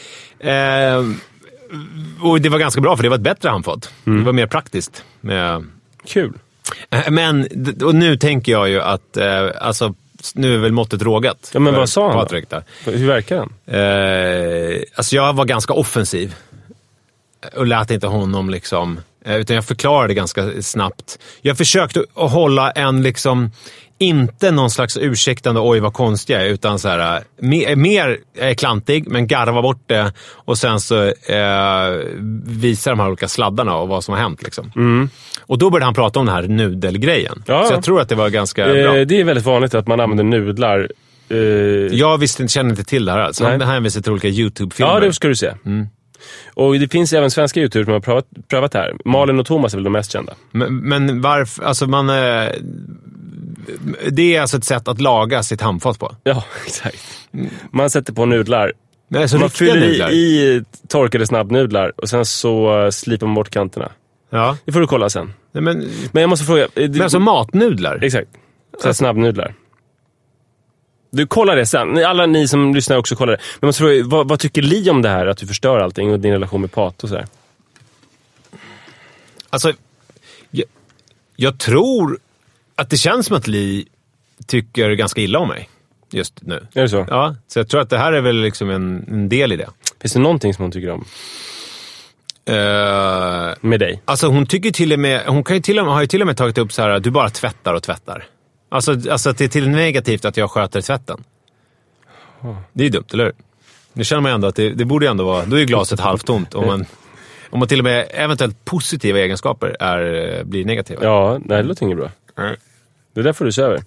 Och det var ganska bra, för det var ett bättre handfat. Det var mer praktiskt. Kul. Men, och nu tänker jag ju att alltså, nu är väl måttet rågat. Ja, men vad sa han Patrik där. Hur verkar han? Alltså jag var ganska offensiv. Och lät inte honom liksom... Utan jag förklarade ganska snabbt. Jag försökte att hålla en liksom... Inte någon slags ursäktande, oj vad konstig jag är, utan så här, mer klantig, men garva bort det och sen så visa de här olika sladdarna och vad som har hänt liksom. Och då började han prata om den här nudelgrejen. Så jag tror att det var ganska bra. Det är väldigt vanligt att man använder nudlar. Jag känner inte till det här. Så han hänvisar till olika YouTube-filmer. Ja, det ska du se. Och det finns även svenska YouTubers som har prövat här. Malin och Thomas är väl de mest kända. Men varför, alltså man... Det är alltså ett sätt att laga sitt handfat på. Ja, exakt. Man sätter på nudlar. Nej, så man fyller i torkade snabbnudlar och sen så slipar man bort kanterna. Ja. Det får du kolla sen. Nej, men jag måste fråga... Men alltså matnudlar? Exakt. Så snabbnudlar. Du kollar det sen. Alla ni som lyssnar också kollar det. Men jag måste fråga, vad tycker Li om det här? Att du förstör allting och din relation med Pat och sådär? Alltså, jag tror att det känns som att Li tycker ganska illa om mig just nu. Är det så? Ja, så jag tror att det här är väl liksom en del i det. Finns det någonting som hon tycker om? Med dig? Alltså hon tycker till och med, hon kan ju har ju till och med tagit upp så här att du bara tvättar och tvättar. Alltså att det är till negativt att jag sköter tvätten. Det är ju dumt, eller hur? Nu känner man ändå att det borde ändå vara, då är glaset halvtomt om man till och med eventuellt positiva egenskaper blir negativa. Ja, nej, det låter inget bra. Det där får du se över.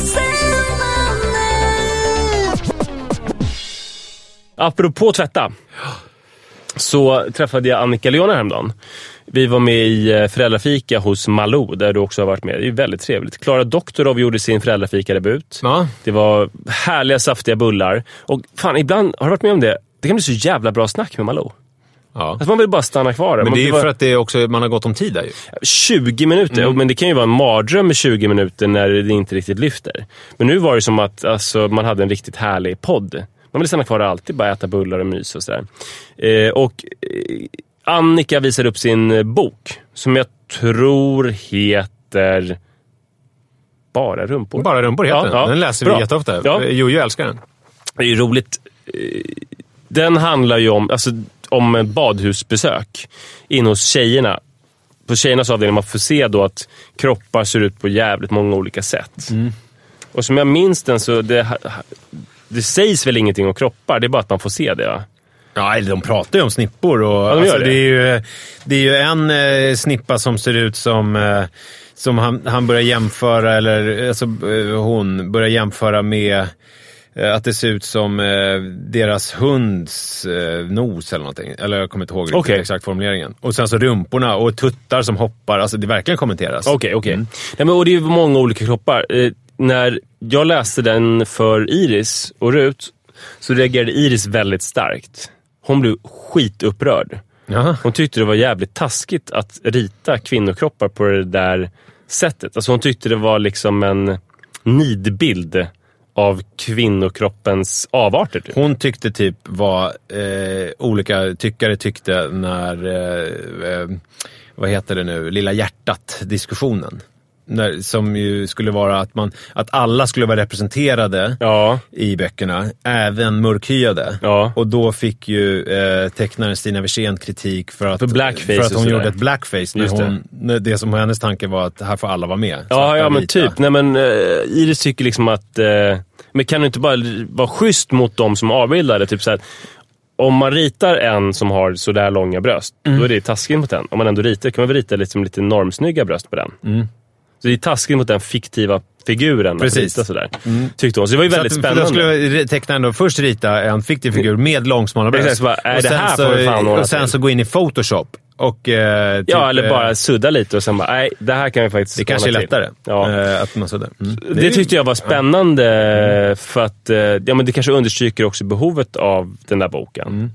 Apropå tvätta. så träffade jag Annika Leona häromdagen. Vi var med i föräldrafika hos Malou, där du också har varit med. Det är väldigt trevligt. Klara Doktorov gjorde sin föräldrafika-debut. Ja. Det var härliga, saftiga bullar. Och fan, ibland har du varit med om det. Det kan bli så jävla bra snack med Malou. Ja. Alltså man vill bara stanna kvar där. Men det är ju för att det är också, man har gått om tid där ju. 20 minuter, men det kan ju vara en mardröm med 20 minuter när det inte riktigt lyfter. Men nu var det som att alltså, man hade en riktigt härlig podd. Man vill stanna kvar och alltid bara äta bullar och mys och sådär. Annika visar upp sin bok som jag tror heter Bara rumpor. Bara rumpor heter den. Ja. Den läser Bra. vi jätteofta. Ja. Jojo älskar den. Det är ju roligt. Den handlar ju om badhusbesök in hos tjejerna. På tjejernas avdelning man får se då att kroppar ser ut på jävligt många olika sätt. Och som jag minns den så det sägs väl ingenting om kroppar, det är bara att man får se det, va? Ja, de pratar ju om snippor. Och, ja, de gör det är ju en snippa som ser ut som han börjar jämföra, eller alltså, hon börjar jämföra med att det ser ut som deras hunds nos eller någonting. Eller jag kommer inte ihåg riktigt exakt formuleringen. Och sen så rumporna och tuttar som hoppar. Alltså det verkligen kommenteras. Okej. Nej, men, och det är ju många olika kroppar. När jag läste den för Iris och Rut så reagerade Iris väldigt starkt. Hon blev skitupprörd. Jaha. Hon tyckte det var jävligt taskigt att rita kvinnokroppar på det där sättet. Alltså hon tyckte det var liksom en nidbild av kvinnokroppens avarter. Typ. Hon tyckte typ vad olika tyckare tyckte när vad heter det nu? Lilla hjärtat-diskussionen. Som ju skulle vara att alla skulle vara representerade i böckerna, även mörkhyade. Ja. Och då fick ju tecknaren Stina Wirsén kritik för att hon gjorde ett blackface. När det som hennes tanke var att här får alla vara med. Ja men typ. Nej, men Iris tycker liksom att men kan du inte bara vara schysst mot dem som avbildade? Typ så här, om man ritar en som har så där långa bröst, då är det taskigt mot den. Om man ändå ritar kan man väl rita liksom lite normsnygga bröst på den. Så det är taskigt mot den fiktiva figuren. Precis. Sådär. Tyckte hon. Så det var ju väldigt spännande. Då skulle tecknaren då först rita en fiktiv figur med långsmala bröst. Och sen så gå in i Photoshop. Och, eller bara sudda lite och sen bara, nej, det här kan vi faktiskt... Det kanske är lättare att man suddar. Det tyckte jag var spännande för att men det kanske understryker också behovet av den där boken.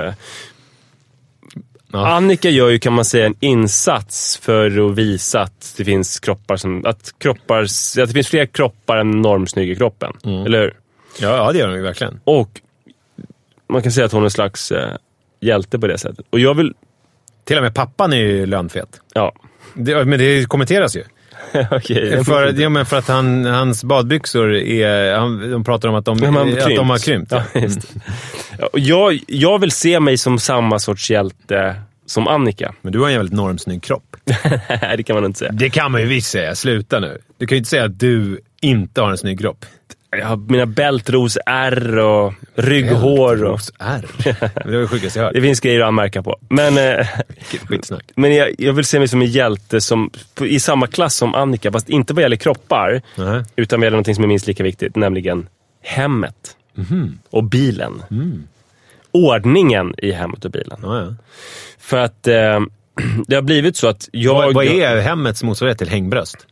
Annika gör ju, kan man säga, en insats för att visa att det finns kroppar att det finns fler kroppar än normsnygga kroppen. Eller hur? Ja, det gör hon ju verkligen. Och man kan säga att hon är en slags hjälte på det sättet. Och jag vill... Till och med pappan är ju lönfet. Ja. Men det kommenteras ju. Okej. För att hans badbyxor är... De pratar om att de har krympt. Ja, just det. Jag vill se mig som samma sorts hjälte som Annika. Men du har en jävligt normsnygg kropp. Nej, det kan man inte säga. Det kan man ju visst säga. Sluta nu. Du kan ju inte säga att du inte har en snygg kropp. Jag har mina bältrosärr och rygghår. Bältrosärr? Det var det sjukaste jag hört. Det finns grejer att anmärka på. Men, skitsnack. Men jag vill se mig som en hjälte i samma klass som Annika. Fast inte vad gäller kroppar. Utan vad gäller någonting som är minst lika viktigt. Nämligen hemmet. Och bilen. Ordningen i hemmet och bilen. För att det har blivit så att Vad är hemmets motsvarighet till hängbröst?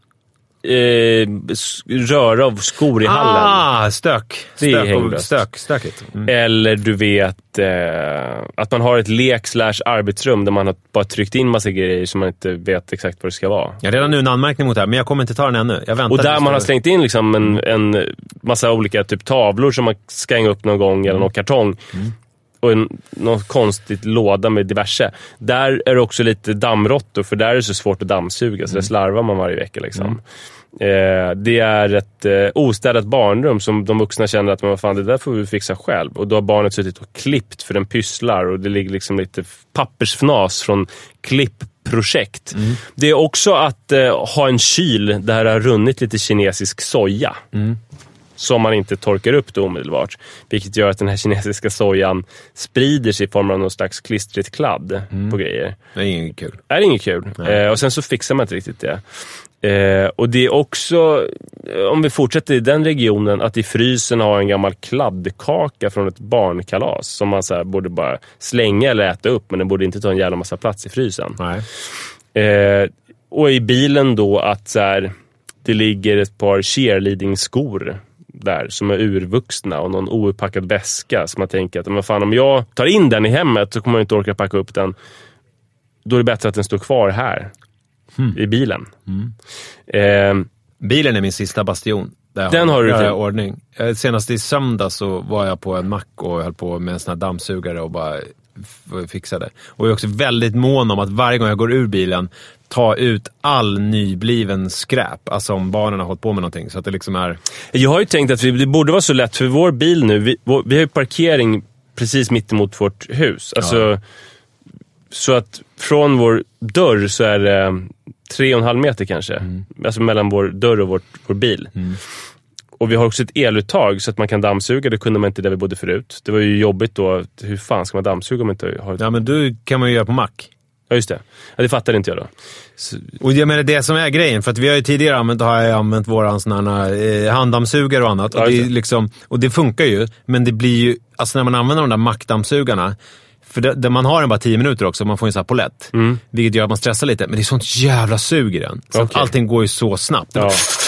Röra av skor i hallen. Stökigt. Eller du vet att man har ett lek/arbetsrum där man har bara tryckt in massa grejer som man inte vet exakt vad det ska vara. Jag har redan nu en anmärkning mot det här, men jag kommer inte ta den ännu. Jag väntar. Och där man har slängt in liksom en massa olika typ tavlor som man ska hänga upp någon gång eller någon kartong. Och någon konstigt låda med diverse. Där är det också lite dammråttor, för där är det så svårt att dammsuga, så det slarvar man varje vecka liksom. Det är ett ostädat barnrum som de vuxna känner att vad fan, det där får vi fixa själv. Och då har barnet suttit och klippt för den pysslar, och det ligger liksom lite pappersfnas från klippprojekt. Det är också att ha en kyl där det har runnit lite kinesisk soja. som man inte torkar upp det omedelbart. Vilket gör att den här kinesiska sojan sprider sig i form av någon slags klistrigt kladd på grejer. Det är inget kul. Det är inget kul. Och sen så fixar man inte riktigt det. Och det är också, om vi fortsätter i den regionen, att i frysen har en gammal kladdkaka från ett barnkalas som man så här borde bara slänga eller äta upp, men den borde inte ta en jävla massa plats i frysen. Nej. Och i bilen då att så här, det ligger ett par cheerleading-skor där som är urvuxna och någon ouppackad väska som man tänker att men fan, om jag tar in den i hemmet så kommer jag inte orka packa upp den. Då är det bättre att den står kvar här i bilen. Bilen är min sista bastion. Den har du i ordning. Senast i söndag så var jag på en mack och höll på med en sån här dammsugare och bara fixade. Och jag är också väldigt mån om att varje gång jag går ur bilen ta ut all nybliven skräp. Alltså om barnen har hållit på med någonting. Så att det liksom är... Jag har ju tänkt att det borde vara så lätt för vår bil nu. Vi har ju parkering precis mitt emot vårt hus. Alltså, så att från vår dörr så är det 3,5 meter kanske. Alltså mellan vår dörr och vår bil. Och vi har också ett eluttag så att man kan dammsuga. Det kunde man inte där vi bodde förut. Det var ju jobbigt då. Hur fan ska man dammsuga om man inte har ett... Ja, men du kan man ju göra på mack. Ja, just det. Ja, det fattade inte jag då. Så... Och jag menar det som är grejen, för att vi har ju tidigare använt våran såna handdammsugare och annat. Ja, och, det är liksom, och det funkar ju, men det blir ju, alltså när man använder de där mackdammsugarna, för där man har den bara 10 minuter också, man får en sån här polett. Vilket gör att man stressar lite, men det är sånt jävla sug i den. Så att allting går ju så snabbt. Ja.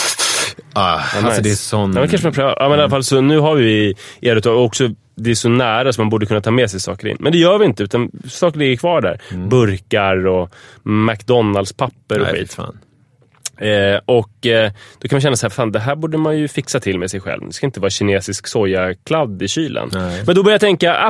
Alltså det är sån... Ja, men kanske man prövar. Ja, men i alla fall så nu har vi eluttag också. Det är så nära så man borde kunna ta med sig saker in. Men det gör vi inte, utan saker ligger kvar där. Burkar och McDonalds-papper och skit. Fan. Och då kan man känna så här, fan, det här borde man ju fixa till med sig själv. Det ska inte vara kinesisk sojakladd i kylen. Nej. Men då börjar jag tänka,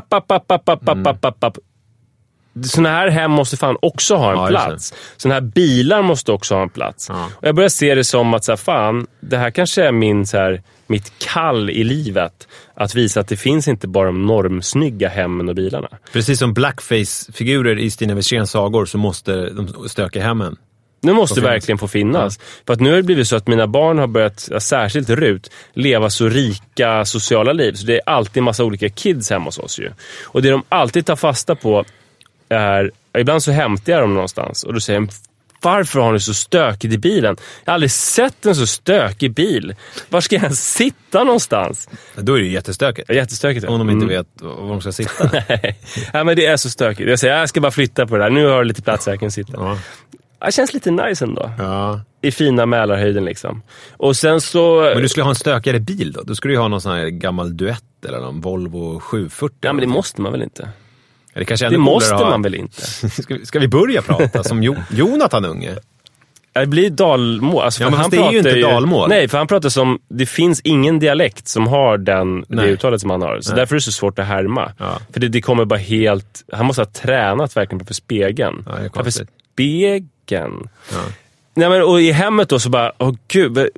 app. Såna här hem måste fan också ha en plats. Såna här bilar måste också ha en plats. Och jag börjar se det som att så här, fan, det här kanske är mitt kall i livet. Att visa att det finns inte bara de normsnygga hemmen och bilarna. Precis som blackface-figurer i Stina Wirsens sagor så måste de stöka hemmen. Nu måste det verkligen få finnas. För att nu har det blivit så att mina barn har börjat, särskilt Rut, leva så rika sociala liv. Så det är alltid en massa olika kids hemma hos oss ju. Och det de alltid tar fasta på är, ibland så hämtar jag dem någonstans och då säger de, varför har ni så stökigt i bilen? Jag har aldrig sett en så stökig bil. Var ska jag sitta någonstans? Då är det ju jättestökigt. Jättestökigt. Om de inte vet var de ska sitta. Nej, men det är så stökigt. Jag säger, jag ska bara flytta på det där. Nu har jag lite plats här jag kan sitta. Ja. Det känns lite nice ändå. Ja. I fina Mälarhöjden liksom. Och sen så... Men du skulle ha en stökigare bil då? Du skulle ju ha någon sån här gammal Duett eller någon Volvo 740. Ja, men det måste man väl inte? Det måste man väl inte? Ska vi börja prata som Jonathan Unge? Det blir dalmål. Alltså, ja, men det är ju inte dalmål. Nej, för han pratar som... Det finns ingen dialekt som har det uttalet som han har. Så därför är det så svårt att härma. Ja. För det kommer bara helt... Han måste ha tränat verkligen på spegeln. Ja, det är för spegeln. Ja. Nej, men, och i hemmet då så bara... Gud.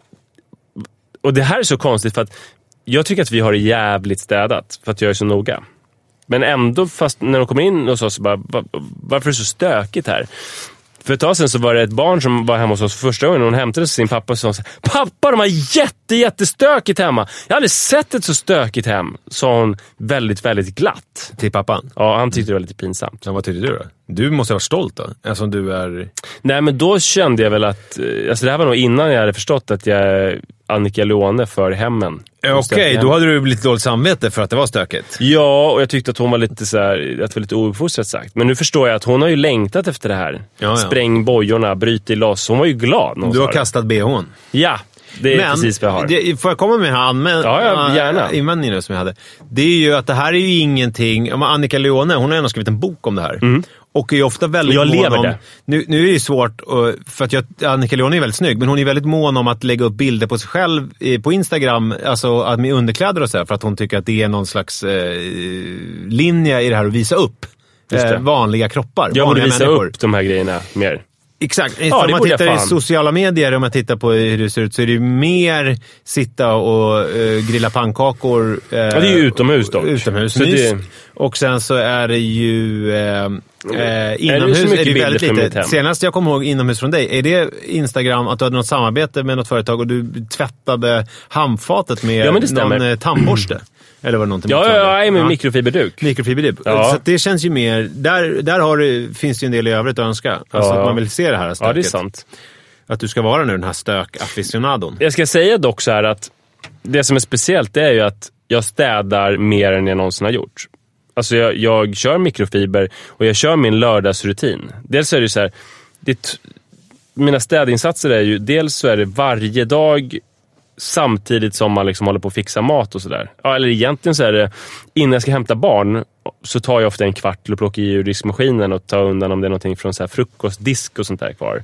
Och det här är så konstigt för att jag tycker att vi har det jävligt städat. För att jag är så noga. Men ändå, fast när de kommer in hos oss så bara, varför är det så stökigt här? För ett tag sedan så var det ett barn som var hemma hos oss första gången. Hon hämtade sin pappa och sa, pappa, de har jättestökigt hemma. Jag har aldrig sett ett så stökigt hem. Sa hon väldigt, väldigt glatt. Till pappan? Ja, han tyckte det var lite pinsamt. Så vad tyckte du då? Du måste vara stolt då? Alltså du är... Nej, men då kände jag väl att... Alltså det här var nog innan jag hade förstått att jag är Annika Leone för hemmen. Okej, då hade du lite dåligt samvete för att det var stökigt. Ja, och jag tyckte att hon var lite så här, att det var lite ouppfostrat sagt. Men nu förstår jag att hon har ju längtat efter det här. Ja. Spräng bojorna, bryt i loss. Hon var ju glad. Du har kastat BH:n. Ja, det är precis vad jag har. Får jag komma med den här gärna. Invändningen som jag hade? Det är ju att det här är ju ingenting... Annika Leone, hon har ändå skrivit en bok om det här. Och är ju ofta väldigt mån om... Nu är det ju svårt, för att Annika Leone är väldigt snygg, men hon är väldigt mån om att lägga upp bilder på sig själv på Instagram, alltså med underkläder och så, för att hon tycker att det är någon slags linje i det här att visa upp vanliga kroppar. Jag borde visa upp de här grejerna mer. Exakt. Om man tittar i sociala medier, om man tittar på hur det ser ut, så är det mer sitta och grilla pannkakor. Det är ju utomhus dock. Och sen så är det ju inomhus är det väldigt lite. Senast jag kommer ihåg inomhus från dig, är det Instagram att du hade något samarbete med något företag och du tvättade handfatet med någon tandborste? Eller var det någonting? Ja, med mikrofiberduk. Ja. Så det känns ju mer... Där finns ju en del i övrigt att önska. Alltså att man vill se det här stöket. Ja, det är sant. Att du ska vara nu den här stök-afficionadon. Jag ska säga dock så här att det som är speciellt är ju att jag städar mer än jag någonsin har gjort. Alltså jag kör mikrofiber och jag kör min lördagsrutin. Dels är det så här... mina städinsatser är ju... Dels så är det varje dag... Samtidigt som man liksom håller på att fixa mat och sådär. Ja, eller egentligen så är det, innan jag ska hämta barn så tar jag ofta en kvart till att plocka i ur diskmaskinen och ta undan om det är någonting från så här frukostdisk och sånt där kvar.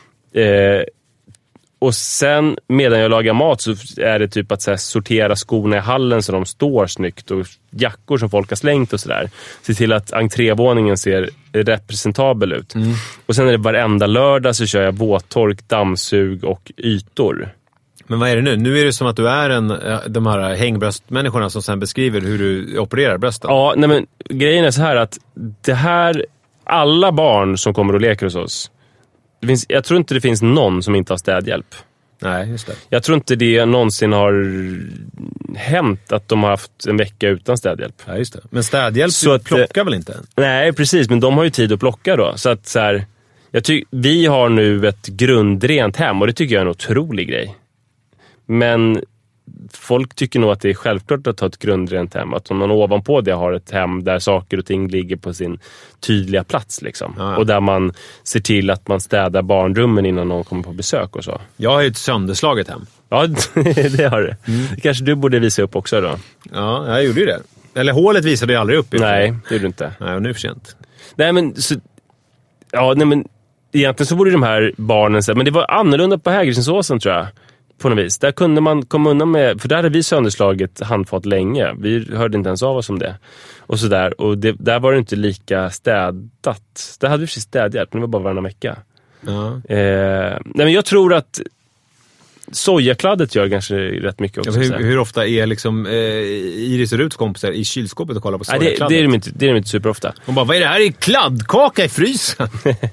Och sen medan jag lagar mat så är det typ att så här, sortera skorna i hallen så de står snyggt och jackor som folk har slängt och sådär. Se till att entrévåningen ser representabel ut. Och sen är det varenda lördag så kör jag våttork, dammsug och ytor. Men vad är det nu? Nu är det som att du är de här hängbröstmänniskorna som sen beskriver hur du opererar brösten. Ja, nej men grejen är så här att det här, alla barn som kommer och leker hos oss, jag tror inte det finns någon som inte har städhjälp. Nej, just det. Jag tror inte det någonsin har hänt att de har haft en vecka utan städhjälp. Ja, just det. Men städhjälp så plockar väl inte? Nej, precis. Men de har ju tid att plocka då. Så att så här, vi har nu ett grundrent hem och det tycker jag är en otrolig grej. Men folk tycker nog att det är självklart att ha ett grundrent hem. Att om man ovanpå det har ett hem där saker och ting ligger på sin tydliga plats. Liksom. Ja. Och där man ser till att man städar barnrummen innan någon kommer på besök och så. Jag har ju ett sönderslaget hem. Ja, det har du. Kanske du borde visa upp också då. Ja, jag gjorde ju det. Eller hålet visade jag aldrig upp. Nej, det gjorde du inte. Nej, och nu är det för sent. Nej, men egentligen så borde de här barnen säga, men det var annorlunda på Hägerstensåsen tror jag. På något vis. Där kunde man komma undan med, för där hade vi sönderslaget handfat länge. Vi hörde inte ens av oss om det. Och sådär. Och där var det inte lika städat. Där hade vi precis städhjälp, men det var bara varannan vecka. Ja. Nej, men jag tror att sojakladdet gör kanske rätt mycket också. Ja, hur ofta är liksom Iris och Ruts kompisar i kylskåpet och kollar på sojakladdet? Nej, det är de inte superofta. Hon bara, vad är det här? Är kladdkaka i frysen?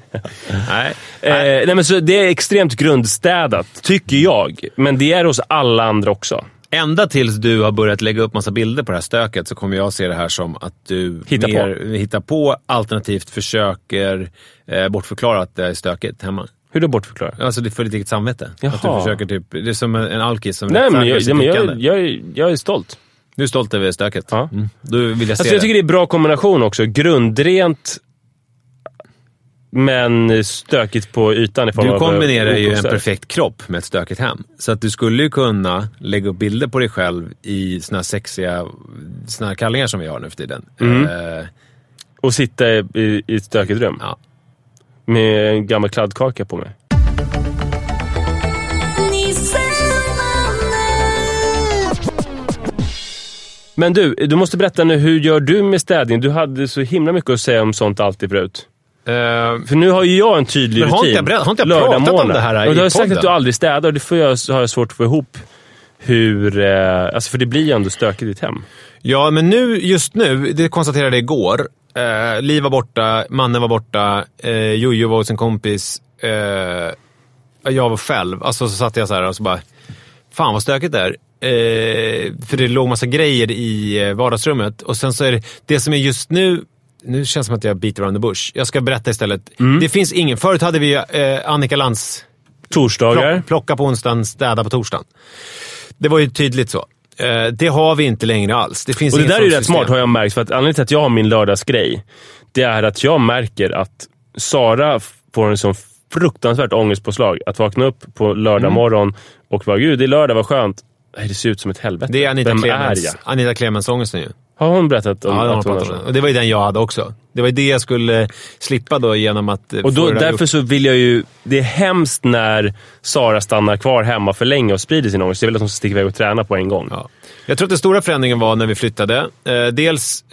Nej, men så det är extremt grundstädat, tycker jag. Men det är hos alla andra också. Ända tills du har börjat lägga upp massa bilder på det här stöket så kommer jag se det här som att du hittar på alternativt försöker bortförklara att det är stökigt hemma. Hur då bortförklara? Alltså det är för ditt eget samvete. Jaha. Att du försöker typ, det är som en alkis som... Nej, men jag är stolt. Du är stolt över stöket? Ja. Då vill jag se jag tycker det är en bra kombination också. Grundrent men stökigt på ytan i form av... Du kombinerar ju en perfekt kropp med ett stökigt hem. Så att du skulle ju kunna lägga upp bilder på dig själv i såna här sexiga såna här kallingar som vi har nu för tiden. Och sitta i ett stökigt rum. Ja. Med en gammal kladdkaka på mig. Men du måste berätta nu, hur gör du med städning? Du hade så himla mycket att säga om sånt alltid förut. För nu har ju jag en tydlig rutin. Har inte jag pratat om det här i podden? Du har sagt att du aldrig städar och det har jag svårt att få ihop. Alltså för det blir ju ändå stökigt i ditt hem. Ja, men just nu, det konstaterade jag igår. Liv var borta, mannen var borta, Jojo var hos en kompis, jag var själv. Alltså så satt jag så här och så bara, fan vad stökigt det är. För det låg massa grejer i vardagsrummet. Och sen så är det som är just nu känns det som att jag biter around the bush. Jag ska berätta istället. Det finns ingen, förut hade vi Annika Lantz torsdagar. Plocka på onsdagen, städa på torsdagen. Det var ju tydligt så. Det har vi inte längre alls. Det finns, och det där är ju rätt smart har jag märkt. För att anledningen till att jag har min lördagsgrej, det är att jag märker att Sara får en sån fruktansvärt ångestpåslag. Att vakna upp på lördag morgon och bara, gud det är lördag, vad skönt. Nej, det ser ut som ett helvete. Det är Anita Clemens ångesten ju. Har hon berättat om att hon har? Och det var ju den jag hade också. Det var det jag skulle slippa då genom att... Och då, därför så vill jag ju... Det är hemskt när Sara stannar kvar hemma för länge och sprider sin ångest. Jag vill att hon ska sticka iväg och träna på en gång. Ja. Jag tror att den stora förändringen var när vi flyttade. Dels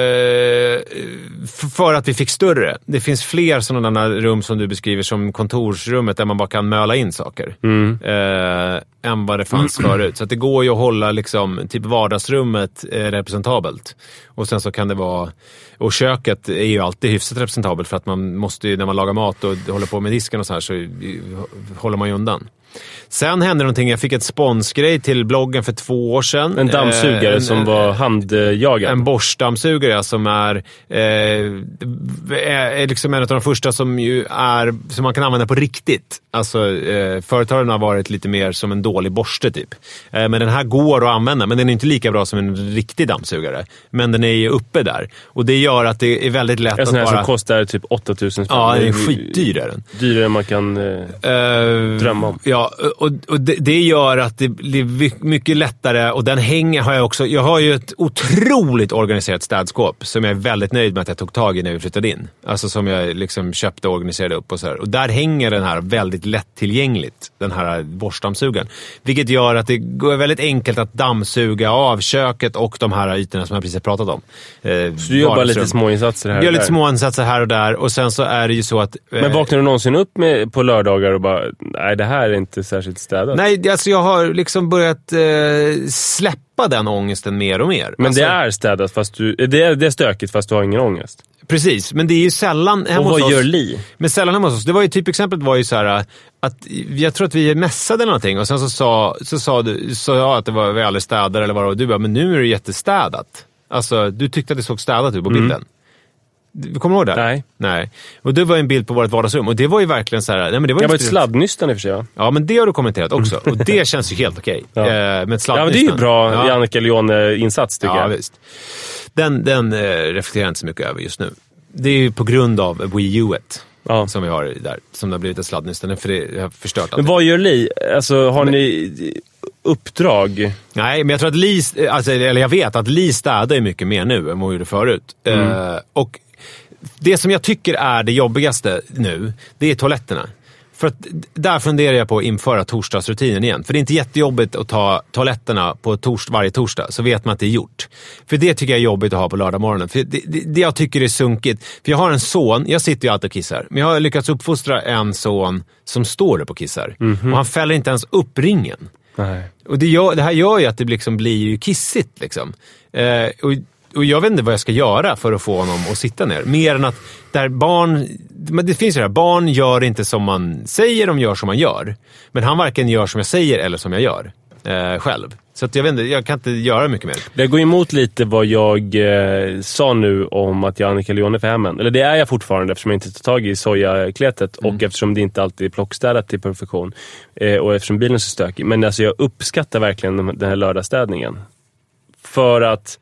för att vi fick större. Det finns fler sådana rum som du beskriver som kontorsrummet där man bara kan möla in saker. Än vad det fanns förut. Så att det går ju att hålla liksom, typ vardagsrummet representabelt. Och sen så kan det vara... Och köket är ju alltid hyfsat representabelt för att man måste ju, när man lagar mat och håller på med disken och så här, så håller man ju undan. Sen hände någonting. Jag fick ett sponsgrej till bloggen för 2 år sedan. En dammsugare som var handjagad. En Bosch-dammsugare som är liksom en av de första som man kan använda på riktigt. Alltså företagen har varit lite mer som en dålig borste typ. Men den här går att använda, men den är inte lika bra som en riktig dammsugare. Men den är ju uppe där. Och det gör att det är väldigt lätt att bara... En sån här som kostar typ 8 000 spänn. Ja, det är skitdyr är den. Dyrare än man kan drömma om. Ja, och det gör att det blir mycket lättare. Och den har jag också. Jag har ju ett otroligt organiserat städskåp som jag är väldigt nöjd med att jag tog tag i när vi flyttade in. Alltså som jag liksom köpte och organiserade upp och så här. Och där hänger den här väldigt lättillgängligt, den här borstdammsugaren. Vilket gör att det går väldigt enkelt att dammsuga av köket och de här ytorna som jag precis pratat om. Så du gör bara lite små insatser här och där? Jag gör lite små insatser här och där. Och sen så är det ju så att... Men vaknar du någonsin upp på lördagar och bara, nej det här är inte särskilt städat? Nej, alltså jag har liksom börjat släppa den ångesten mer och mer. Men alltså, det är städat fast det är stökigt fast du har ingen ångest. Precis, men det är ju sällan hemma hos oss. Och vad gör Li? Men sällan hemma hos oss. Det var ju typexemplet var ju så här att jag tror att vi mässade någonting och sen så sa jag att det var vi aldrig städade eller vad det var. Du bara, men nu är det jättestädat. Alltså, du tyckte att det såg städat ut på bilden. Du kommer ihåg det? Nej. Och det var en bild på vårt vardagsrum. Och det var ju verkligen så här... Nej, men det var ett sladdnystan i och för sig. Ja. Ja, men det har du kommenterat också. Och det känns ju helt okej. Ja. Med ett sladdnystan. Ja, men det är ju bra Jannica Leone-insats tycker jag. Ja, visst. Den reflekterar jag inte så mycket över just nu. Det är ju på grund av Wii U-et. Ja. Som vi har där. Som det har blivit ett sladdnystan. För det har förstört allt. Men vad gör Li? Alltså, har ni uppdrag? Nej, men jag tror att Li... Alltså, eller jag vet att Li städar är mycket mer nu än vad hon gjorde förut. Och det som jag tycker är det jobbigaste nu, det är toaletterna. För att där funderar jag på att införa torsdagsrutinen igen. För det är inte jättejobbigt att ta toaletterna på varje torsdag. Så vet man att det är gjort. För det tycker jag är jobbigt att ha på lördag morgonen. För det jag tycker är sunkigt. För jag har en son, jag sitter ju alltid och kissar. Men jag har lyckats uppfostra en son som står där på kissar. Och han fäller inte ens upp ringen. Nej. Och det här gör ju att det liksom blir ju kissigt liksom. Och jag vet inte vad jag ska göra för att få honom att sitta ner. Mer än att där men det finns ju det här, barn gör inte som man säger, de gör som man gör. Men han varken gör som jag säger eller som jag gör själv. Så att jag vet inte, jag kan inte göra mycket mer. Det går emot lite vad jag sa nu om att jag är Jannica Leone för hemmen. Eller det är jag fortfarande eftersom jag inte tar tag i sojakletet och eftersom det inte alltid är plockstädat till perfektion. Och eftersom bilen är så stökig. Men alltså jag uppskattar verkligen den här lördagsstädningen. För att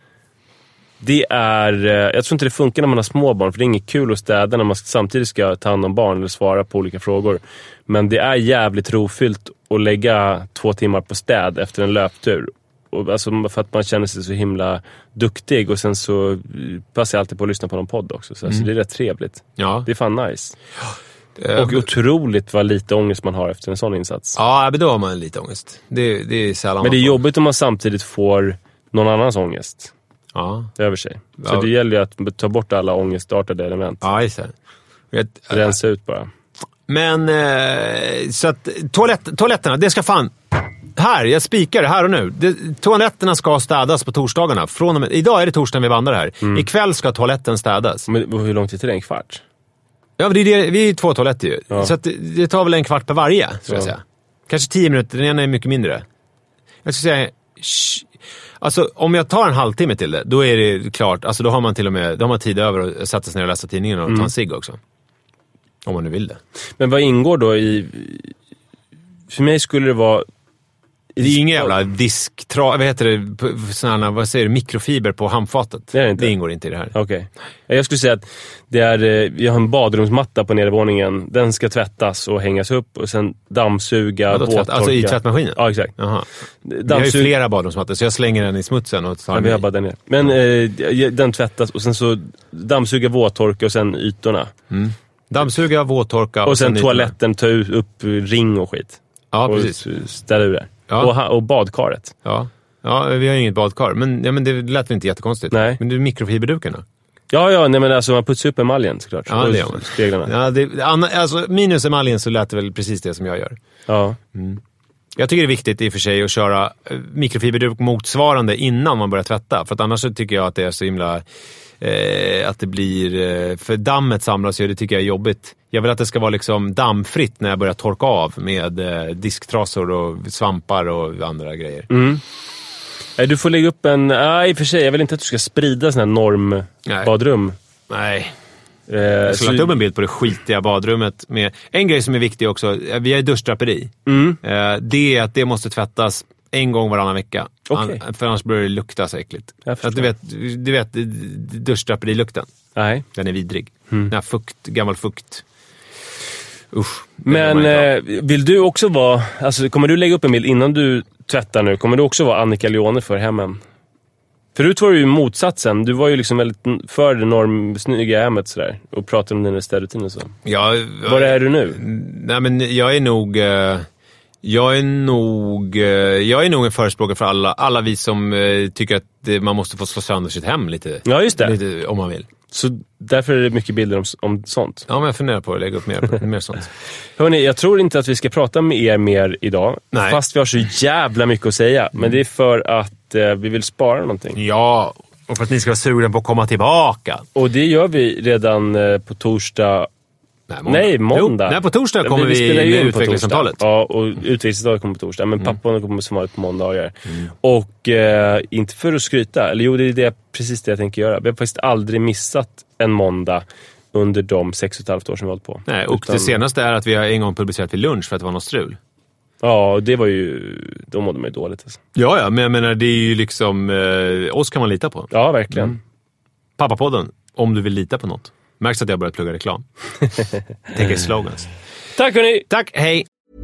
det är... Jag tror inte det funkar när man har små barn. För det är inget kul att städa när man samtidigt ska ta hand om barn eller svara på olika frågor. Men det är jävligt rofyllt att lägga 2 timmar på städ efter en löptur. Och alltså för att man känner sig så himla duktig. Och sen så passar jag alltid på att lyssna på någon podd också. Så det är rätt trevligt. Ja. Det är fan nice. Och otroligt vad lite ångest man har efter en sån insats. Ja, men då har man lite ångest. Det är sällan. Men det är jobbigt om man samtidigt får någon annans ångest. Ja. Över sig. Så det gäller ju att ta bort alla ångestartade element. Ja, just det. Rensa ut bara. Men så att toaletterna, det ska fan... Här, jag spikar det här och nu. Toaletterna ska städas på torsdagarna. Idag är det torsdagen vi vandrar här. Ikväll ska toaletten städas. Men hur lång tid till det? En kvart? Ja, men vi är 2 toaletter ju. Ja. Så att det tar väl en kvart per varje, ska jag säga. Kanske 10 minuter, den ena är mycket mindre. Jag ska säga... Alltså, om jag tar en halvtimme till det, då är det klart. Alltså, då har man till och med tid över att sätta sig ner och läsa tidningen och ta en cigg också. Om man nu vill det. Men vad ingår då i... För mig skulle det vara Det är ingen jävla vad heter det, sådana, vad säger du, mikrofiber på handfatet. Det ingår inte i det här. Okej. Jag skulle säga att det är, vi har en badrumsmatta på nedervåningen. Den ska tvättas och hängas upp och sen dammsuga, våttorka. Alltså i tvättmaskinen? Ja, exakt. Jaha. Vi har ju flera badrumsmattor så jag slänger den i smutsen och tar vi har bara den ner. Men den tvättas och sen så dammsuga, våttorka och sen ytorna. Dammsuga, våttorka och sen toaletten, ta upp ring och skit. Ja, precis. Och ställa ur det. Ja. Och badkaret. Ja, vi har ju inget badkar. Men det lät väl inte jättekonstigt. Nej. Men det är mikrofiberdukarna. Ja, nej men alltså man putsar upp emaljen såklart. Ja, det gör man. Speglarna. Ja, alltså minus emaljen så lät det väl precis det som jag gör. Ja. Jag tycker det är viktigt i och för sig att köra mikrofiberduk motsvarande innan man börjar tvätta. För att annars så tycker jag att det är så himla... att det blir... för dammet samlas ju, det tycker jag är jobbigt. Jag vill att det ska vara liksom dammfritt när jag börjar torka av med disktrasor och svampar och andra grejer. Du får lägga upp en... i och för sig, jag vill inte att du ska sprida sån här normbadrum. Nej. Jag skulle lagt upp en bild på det skitiga badrummet med en grej som är viktig också. Vi har duschdraperi. Det är att det måste tvättas en gång varannan vecka. Okay. För annars börjar det lukta så äckligt. Att du vet duschdraperilukten. Nej. Den är vidrig. Den här gammal fukt. Usch. Men vill du också vara... Alltså, kommer du lägga upp en bild innan du tvättar nu? Kommer du också vara Annika Leone för hemmen? Förut var du ju motsatsen. Du var ju liksom väldigt för det normsnygga hemmet sådär. Och pratade om dina städrutiner och så. Var är du nu? Nej, men jag är nog en förespråkare för alla vi som tycker att man måste få slå sönder sitt hem lite. Ja, just det. Lite, om man vill. Så därför är det mycket bilder om sånt. Ja, men jag funderar på att lägga upp mer sånt. Hörrni, jag tror inte att vi ska prata med er mer idag. Nej. Fast vi har så jävla mycket att säga. Men det är för att vi vill spara någonting. Ja, och för att ni ska vara sugna på att komma tillbaka. Och det gör vi redan på torsdag. Nej, måndag. Nej, på torsdag kommer vi med utvecklingssamtalet. Ja, och utvecklingssamtalet kommer på torsdag. Men pappan kommer som vanligt på måndagar. Och inte för att skryta. Eller jo, det är precis det jag tänker göra. Vi har faktiskt aldrig missat en måndag under de 6,5 år som vi har hållit på. Nej, och det senaste är att vi har en gång publicerat vid lunch för att det var något strul. Ja, det var ju... Då mådde man ju dåligt. Alltså. Ja, men jag menar, det är ju liksom... oss kan man lita på. Ja, verkligen. Pappapodden, om du vill lita på något. Märks att jag börjat plugga reklam. Tänker slogans. Tack hörni! Tack, hej!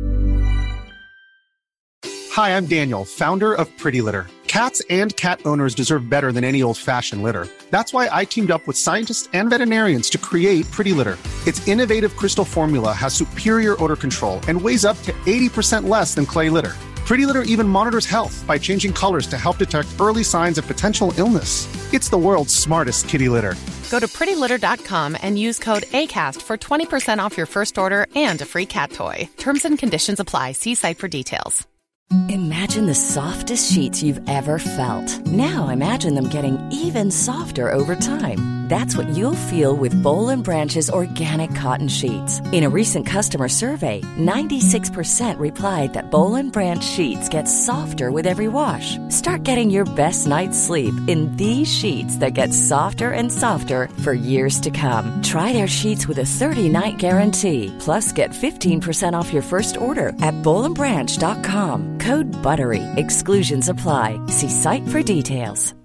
Hi, I'm Daniel, founder of Pretty Litter. Cats and cat owners deserve better than any old-fashioned litter. That's why I teamed up with scientists and veterinarians to create Pretty Litter. Its innovative crystal formula has superior odor control and weighs up to 80% less than clay litter. Pretty Litter even monitors health by changing colors to help detect early signs of potential illness. It's the world's smartest kitty litter. Go to prettylitter.com and use code ACAST for 20% off your first order and a free cat toy. Terms and conditions apply. See site for details. Imagine the softest sheets you've ever felt. Now imagine them getting even softer over time. That's what you'll feel with Boll & Branch's organic cotton sheets. In a recent customer survey, 96% replied that Boll & Branch sheets get softer with every wash. Start getting your best night's sleep in these sheets that get softer and softer for years to come. Try their sheets with a 30-night guarantee. Plus, get 15% off your first order at bollandbranch.com. Code BUTTERY. Exclusions apply. See site for details.